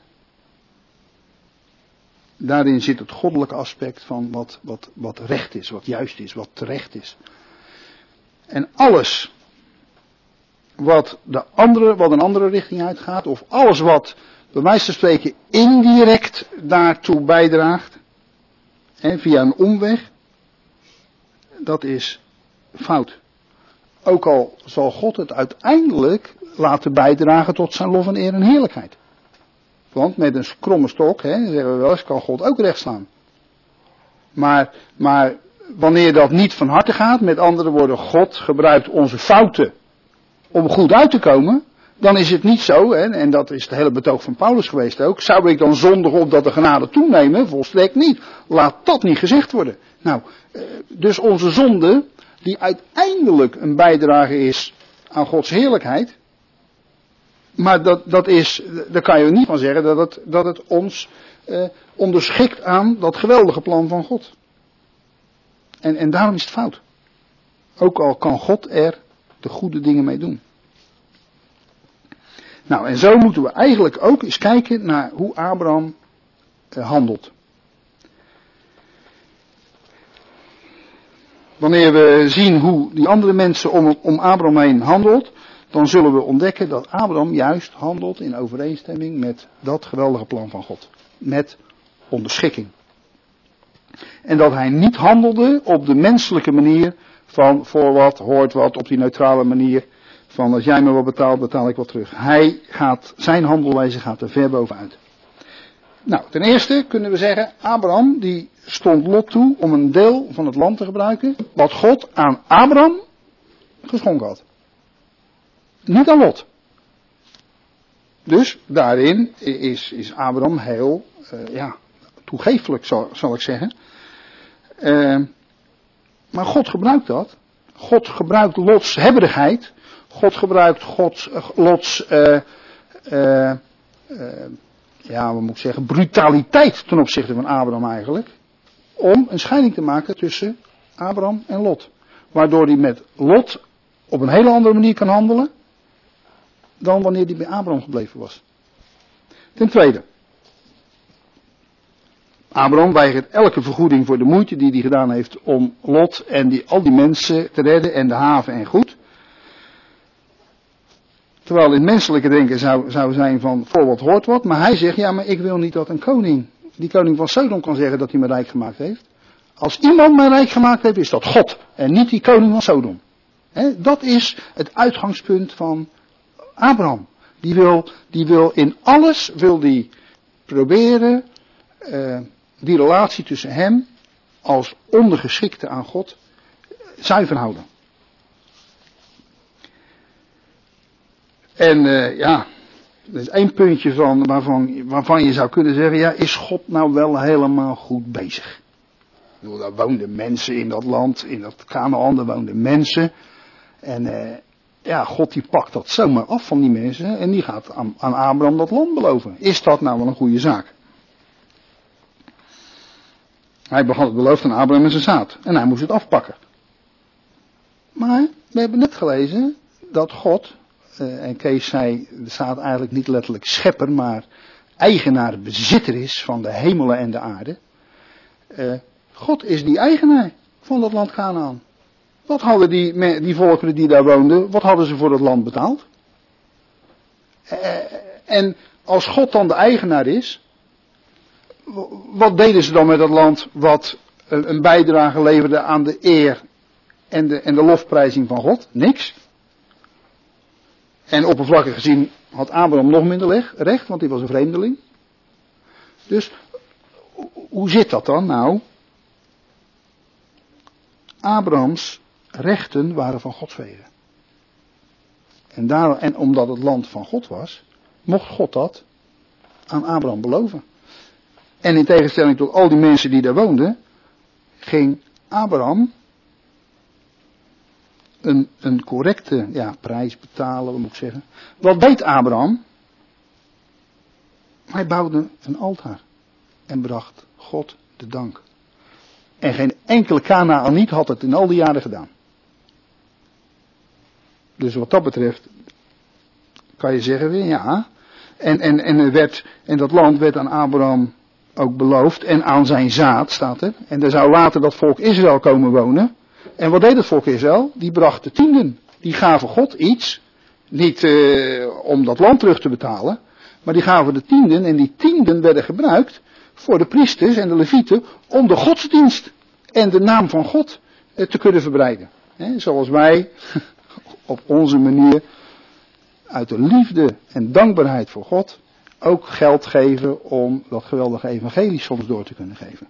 daarin zit het goddelijke aspect van wat recht is, wat juist is, wat terecht is. En alles wat een andere richting uitgaat, of alles wat bij wijze van spreken indirect daartoe bijdraagt, via een omweg, dat is fout. Ook al zal God het uiteindelijk laten bijdragen tot zijn lof en eer en heerlijkheid. Want met een kromme stok, zeggen we wel eens, kan God ook recht slaan. Maar wanneer dat niet van harte gaat, met andere woorden, God gebruikt onze fouten om goed uit te komen, dan is het niet zo, en dat is het hele betoog van Paulus geweest ook, zou ik dan zondigen opdat de genade toenemen? Volstrekt niet. Laat dat niet gezegd worden. Nou, dus onze zonde, die uiteindelijk een bijdrage is aan Gods heerlijkheid, maar daar kan je er niet van zeggen dat het ons onderschikt aan dat geweldige plan van God. En daarom is het fout. Ook al kan God er de goede dingen mee doen. Nou, en zo moeten we eigenlijk ook eens kijken naar hoe Abraham handelt. Wanneer we zien hoe die andere mensen om Abraham heen handelt, dan zullen we ontdekken dat Abraham juist handelt in overeenstemming met dat geweldige plan van God. Met onderschikking. En dat hij niet handelde op de menselijke manier van voor wat, hoort wat, op die neutrale manier van als jij me wat betaalt, betaal ik wat terug. Zijn handelwijze gaat er ver bovenuit. Nou, ten eerste kunnen we zeggen, Abraham die stond Lot toe om een deel van het land te gebruiken, wat God aan Abraham geschonken had. Niet aan Lot. Dus daarin is Abraham heel toegeeflijk, zal ik zeggen. Maar God gebruikt dat. God gebruikt Lots hebberigheid. God gebruikt Lots brutaliteit ten opzichte van Abraham eigenlijk. Om een scheiding te maken tussen Abraham en Lot. Waardoor hij met Lot op een hele andere manier kan handelen dan wanneer hij bij Abraham gebleven was. Ten tweede. Abraham weigert elke vergoeding voor de moeite die hij gedaan heeft om Lot en al die mensen te redden en de haven en goed. Terwijl in het menselijke denken zou zijn van voor wat hoort wat. Maar hij zegt, ja maar ik wil niet dat een koning, die koning van Sodom kan zeggen dat hij me rijk gemaakt heeft. Als iemand mij rijk gemaakt heeft is dat God en niet die koning van Sodom. Dat is het uitgangspunt van Abraham. Die wil in alles proberen die relatie tussen hem als ondergeschikte aan God zuiver houden. En er is één puntje waarvan je zou kunnen zeggen, ja, is God nou wel helemaal goed bezig? Ik bedoel, daar woonden mensen in dat land, in dat Kanaän, daar woonden mensen. En God die pakt dat zomaar af van die mensen en die gaat aan Abraham dat land beloven. Is dat nou wel een goede zaak? Hij had het beloofd aan Abraham en zijn zaad. En hij moest het afpakken. Maar we hebben net gelezen dat God, en Kees zei, er staat eigenlijk niet letterlijk schepper, maar eigenaar, bezitter is van de hemelen en de aarde. God is die eigenaar van dat land Kanaän. Wat hadden die volkeren die daar woonden, wat hadden ze voor dat land betaald? En als God dan de eigenaar is, wat deden ze dan met dat land wat een bijdrage leverde aan de eer en de lofprijzing van God? Niks. En oppervlakkig gezien had Abraham nog minder recht, want hij was een vreemdeling. Dus hoe zit dat dan? Nou, Abrahams rechten waren van Gods wegen. En omdat het land van God was, mocht God dat aan Abraham beloven. En in tegenstelling tot al die mensen die daar woonden, ging Abraham een correcte prijs betalen, wat moet ik zeggen. Wat deed Abraham? Hij bouwde een altaar en bracht God de dank. En geen enkele Kanaaniet had het in al die jaren gedaan. Dus wat dat betreft kan je zeggen weer ja. En dat land werd aan Abraham ook beloofd en aan zijn zaad staat er. En er zou later dat volk Israël komen wonen. En wat deed het volk Israël? Die bracht de tienden. Die gaven God iets. Niet om dat land terug te betalen. Maar die gaven de tienden. En die tienden werden gebruikt voor de priesters en de levieten. Om de godsdienst en de naam van God te kunnen verbreiden. Zoals wij op onze manier uit de liefde en dankbaarheid voor God ook geld geven om dat geweldige evangelie soms door te kunnen geven.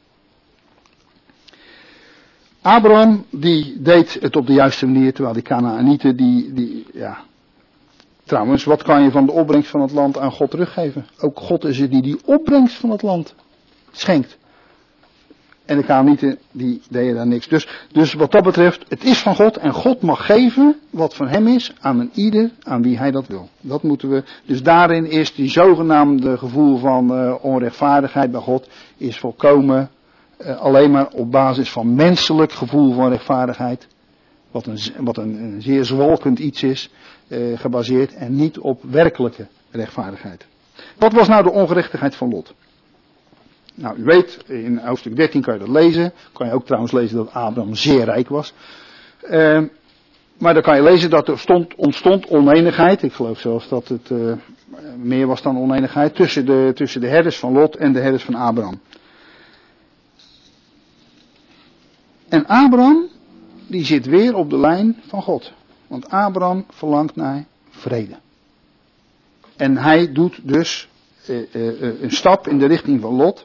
Abraham die deed het op de juiste manier, terwijl die Kanaanieten Trouwens, wat kan je van de opbrengst van het land aan God teruggeven? Ook God is het die opbrengst van het land schenkt. En de Kanaanieten die deden daar niks. Dus wat dat betreft, het is van God en God mag geven wat van hem is aan een ieder aan wie hij dat wil. Dat moeten we. Dus daarin is die zogenaamde gevoel van onrechtvaardigheid bij God is volkomen alleen maar op basis van menselijk gevoel van rechtvaardigheid. Wat een zeer zwalkend iets is, gebaseerd en niet op werkelijke rechtvaardigheid. Wat was nou de ongerechtigheid van Lot? Nou, u weet, in hoofdstuk 13 kan je dat lezen. Kan je ook trouwens lezen dat Abraham zeer rijk was. Maar dan kan je lezen dat er ontstond onenigheid. Ik geloof zelfs dat het meer was dan onenigheid. Tussen de herders van Lot en de herders van Abraham. En Abraham, die zit weer op de lijn van God. Want Abraham verlangt naar vrede. En hij doet dus een stap in de richting van Lot.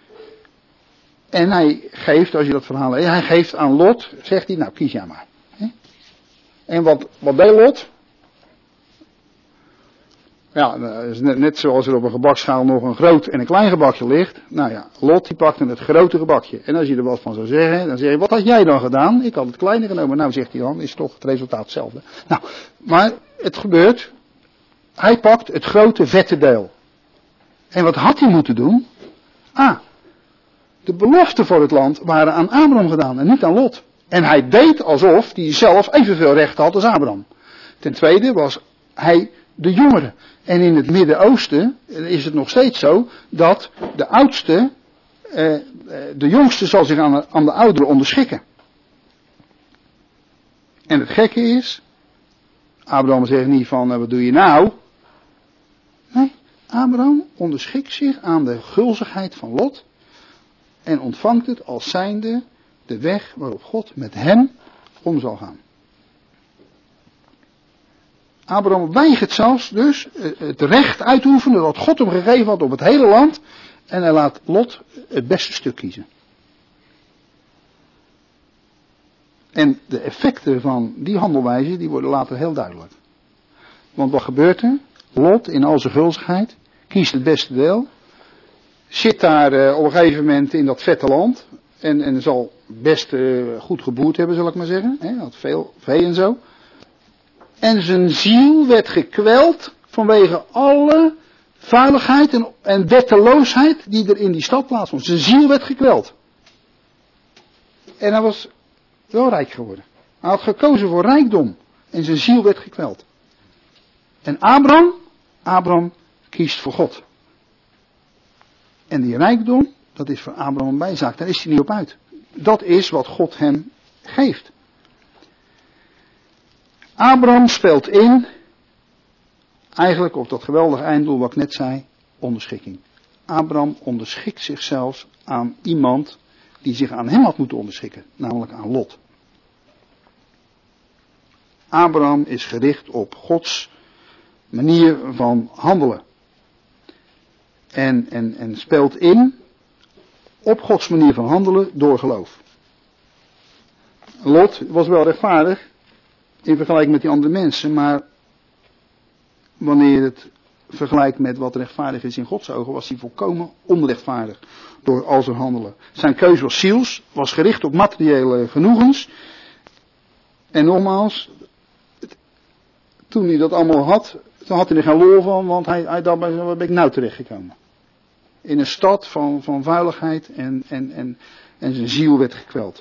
En hij geeft, als je dat verhaal leest, hij geeft aan Lot, zegt hij, nou kies jij maar. En wat deed Lot? Ja, is net zoals er op een gebakschaal nog een groot en een klein gebakje ligt. Nou ja, Lot die pakte het grote gebakje. En als je er wat van zou zeggen, dan zeg je, wat had jij dan gedaan? Ik had het kleine genomen. Nou, zegt hij dan, is toch het resultaat hetzelfde. Nou, maar het gebeurt. Hij pakt het grote vette deel. En wat had hij moeten doen? De beloften voor het land waren aan Abraham gedaan en niet aan Lot. En hij deed alsof hij zelf evenveel recht had als Abraham. Ten tweede was hij de jongere. En in het Midden-Oosten is het nog steeds zo dat de oudste, de jongste zal zich aan de oudere onderschikken. En het gekke is, Abraham zegt niet van wat doe je nou? Nee, Abraham onderschikt zich aan de gulzigheid van Lot. En ontvangt het als zijnde de weg waarop God met hem om zal gaan. Abraham weigert zelfs dus het recht uit te oefenen dat God hem gegeven had op het hele land. En hij laat Lot het beste stuk kiezen. En de effecten van die handelwijze die worden later heel duidelijk. Want wat gebeurt er? Lot in al zijn gulzigheid kiest het beste deel. Zit daar op een gegeven moment in dat vette land. En zal best goed geboerd hebben, zal ik maar zeggen. Hij had veel vee en zo. En zijn ziel werd gekweld vanwege alle vuiligheid en wetteloosheid die er in die stad plaatsvond. Zijn ziel werd gekweld. En hij was wel rijk geworden. Hij had gekozen voor rijkdom. En zijn ziel werd gekweld. En Abraham kiest voor God. En die rijkdom, dat is voor Abraham een bijzaak. Daar is hij niet op uit. Dat is wat God hem geeft. Abraham speelt in, eigenlijk op dat geweldige einddoel wat ik net zei, onderschikking. Abraham onderschikt zichzelf aan iemand die zich aan hem had moeten onderschikken, namelijk aan Lot. Abraham is gericht op Gods manier van handelen. En speelt in op Gods manier van handelen door geloof. Lot was wel rechtvaardig in vergelijking met die andere mensen, maar wanneer je het vergelijkt met wat rechtvaardig is in Gods ogen, was hij volkomen onrechtvaardig door al zijn handelen. Zijn keuze was ziels, was gericht op materiële genoegens En nogmaals, toen hij dat allemaal had, toen had hij er geen lol van, want hij dacht, waar ben ik nou terechtgekomen? In een stad van vuiligheid en zijn ziel werd gekweld.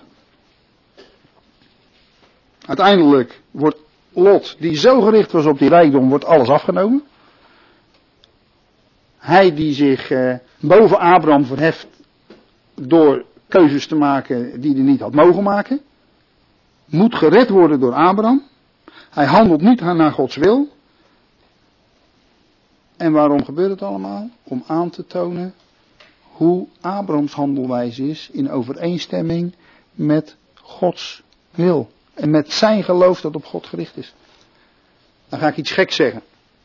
Uiteindelijk wordt Lot, die zo gericht was op die rijkdom, wordt alles afgenomen. Hij die zich boven Abraham verheft door keuzes te maken die hij niet had mogen maken, moet gered worden door Abraham. Hij handelt niet naar Gods wil. En waarom gebeurt het allemaal? Om aan te tonen hoe Abrahams handelwijze is in overeenstemming met Gods wil. En met zijn geloof dat op God gericht is. Dan ga ik iets geks zeggen.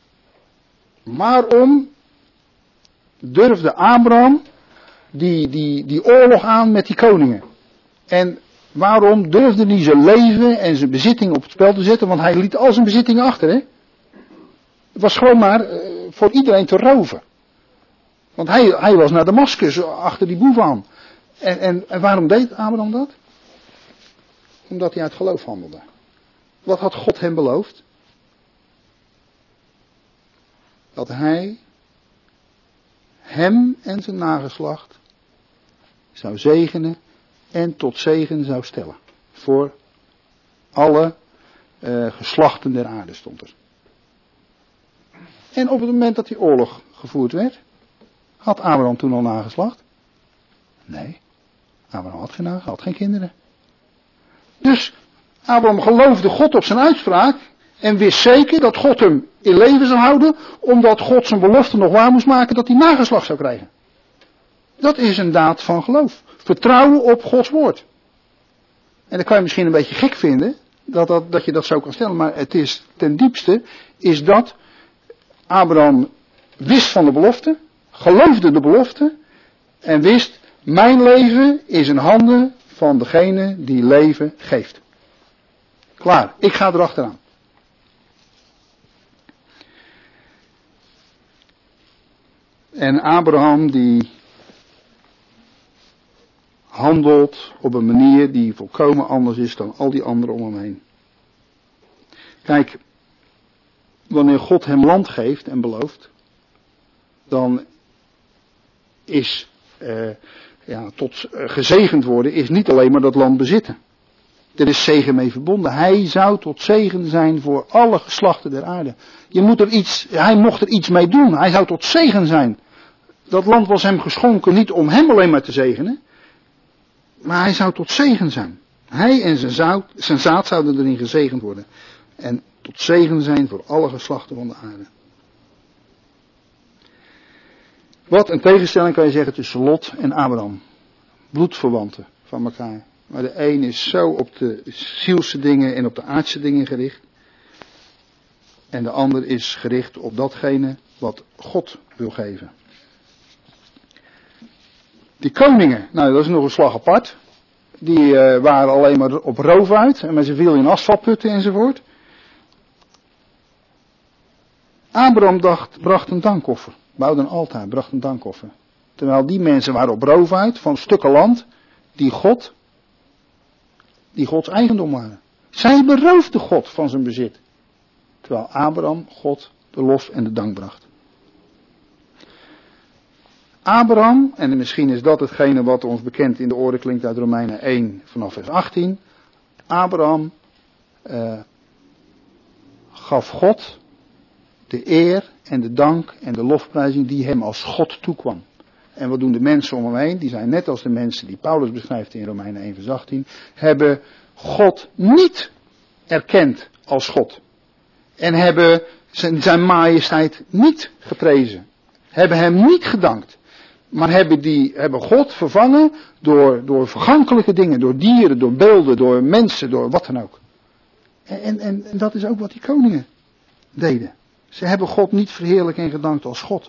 Waarom durfde Abraham die oorlog aan met die koningen? En waarom durfde hij zijn leven en zijn bezittingen op het spel te zetten? Want hij liet al zijn bezittingen achter, hè? Het was gewoon maar voor iedereen te roven. Want hij was naar Damascus achter die boef aan. En waarom deed Abraham dat? Omdat hij uit geloof handelde. Wat had God hem beloofd? Dat hij hem en zijn nageslacht zou zegenen en tot zegen zou stellen. Voor alle geslachten der aarde stond er. En op het moment dat die oorlog gevoerd werd, had Abraham toen al nageslacht? Nee, Abraham had geen kinderen. Dus Abraham geloofde God op zijn uitspraak en wist zeker dat God hem in leven zou houden, omdat God zijn belofte nog waar moest maken dat hij nageslacht zou krijgen. Dat is een daad van geloof. Vertrouwen op Gods woord. En dat kan je misschien een beetje gek vinden, dat je dat zo kan stellen, maar het is ten diepste, is dat Abraham wist van de belofte, geloofde de belofte en wist, mijn leven is in handen van degene die leven geeft. Klaar, ik ga erachteraan. En Abraham die handelt op een manier die volkomen anders is dan al die anderen om hem heen. Kijk, wanneer God hem land geeft en belooft, dan is gezegend worden is niet alleen maar dat land bezitten. Er is zegen mee verbonden. Hij zou tot zegen zijn voor alle geslachten der aarde. Hij mocht er iets mee doen. Hij zou tot zegen zijn. Dat land was hem geschonken niet om hem alleen maar te zegenen, maar hij zou tot zegen zijn. Hij en zijn zaad zouden erin gezegend worden. En tot zegen zijn voor alle geslachten van de aarde. Wat een tegenstelling kan je zeggen tussen Lot en Abraham. Bloedverwanten van elkaar. Maar de een is zo op de zielse dingen en op de aardse dingen gericht. En de ander is gericht op datgene wat God wil geven. Die koningen, nou dat is nog een slag apart. Die waren alleen maar op roof uit. En ze vielen in asfaltputten enzovoort. Abraham bracht een dankoffer. Bouwde een altaar, bracht een dankoffer. Terwijl die mensen waren op roof uit van stukken land die Gods eigendom waren. Zij beroofden God van zijn bezit. Terwijl Abraham God de lof en de dank bracht. Abraham, en misschien is dat hetgene wat ons bekend in de oren klinkt uit Romeinen 1 vanaf vers 18. Abraham gaf God de eer en de dank en de lofprijzing die hem als God toekwam. En wat doen de mensen om hem heen? Die zijn net als de mensen die Paulus beschrijft in Romeinen 1 vers 18. Hebben God niet erkend als God. En hebben zijn majesteit niet geprezen. Hebben hem niet gedankt. Maar hebben God vervangen door vergankelijke dingen. Door dieren, door beelden, door mensen, door wat dan ook. En dat is ook wat die koningen deden. Ze hebben God niet verheerlijkt en gedankt als God.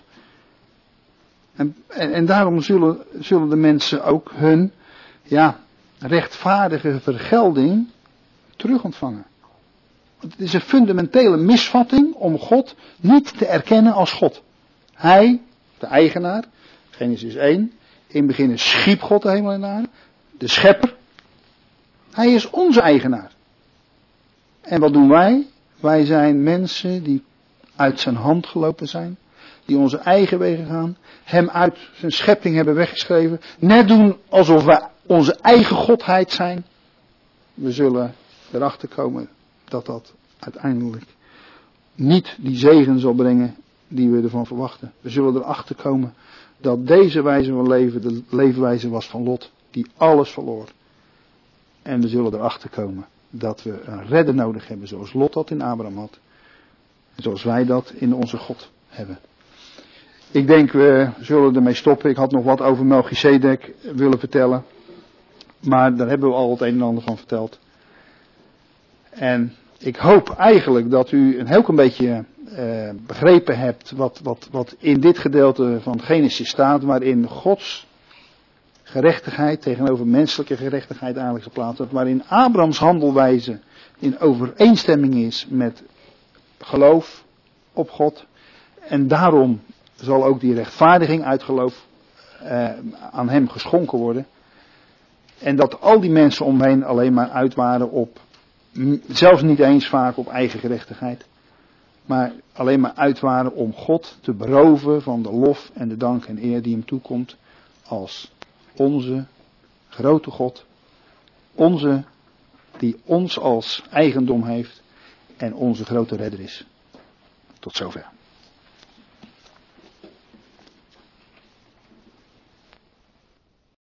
En daarom zullen de mensen ook hun rechtvaardige vergelding terug ontvangen. Want het is een fundamentele misvatting om God niet te erkennen als God. Hij, de eigenaar, Genesis 1, in het begin schiep God de hemel en de aarde, de schepper. Hij is onze eigenaar. En wat doen wij? Wij zijn mensen die uit zijn hand gelopen zijn. Die onze eigen wegen gaan. Hem uit zijn schepping hebben weggeschreven. Net doen alsof wij onze eigen godheid zijn. We zullen erachter komen dat dat uiteindelijk niet die zegen zal brengen die we ervan verwachten. We zullen erachter komen dat deze wijze van leven de leefwijze was van Lot. Die alles verloor. En we zullen erachter komen dat we een redder nodig hebben zoals Lot dat in Abraham had. Zoals wij dat in onze God hebben. Ik denk we zullen ermee stoppen. Ik had nog wat over Melchizedek willen vertellen. Maar daar hebben we al het een en ander van verteld. En ik hoop eigenlijk dat u een heel klein beetje begrepen hebt wat in dit gedeelte van Genesis staat. Waarin Gods gerechtigheid tegenover menselijke gerechtigheid eigenlijk geplaatst wordt. Waarin Abrahams handelwijze in overeenstemming is met geloof op God. En daarom zal ook die rechtvaardiging uit geloof aan hem geschonken worden. En dat al die mensen omheen alleen maar uit waren op, zelfs niet eens vaak op eigen gerechtigheid. Maar alleen maar uit waren om God te beroven van de lof en de dank en eer die hem toekomt. Als onze grote God. Onze die ons als eigendom heeft. En onze grote redder is. Tot zover.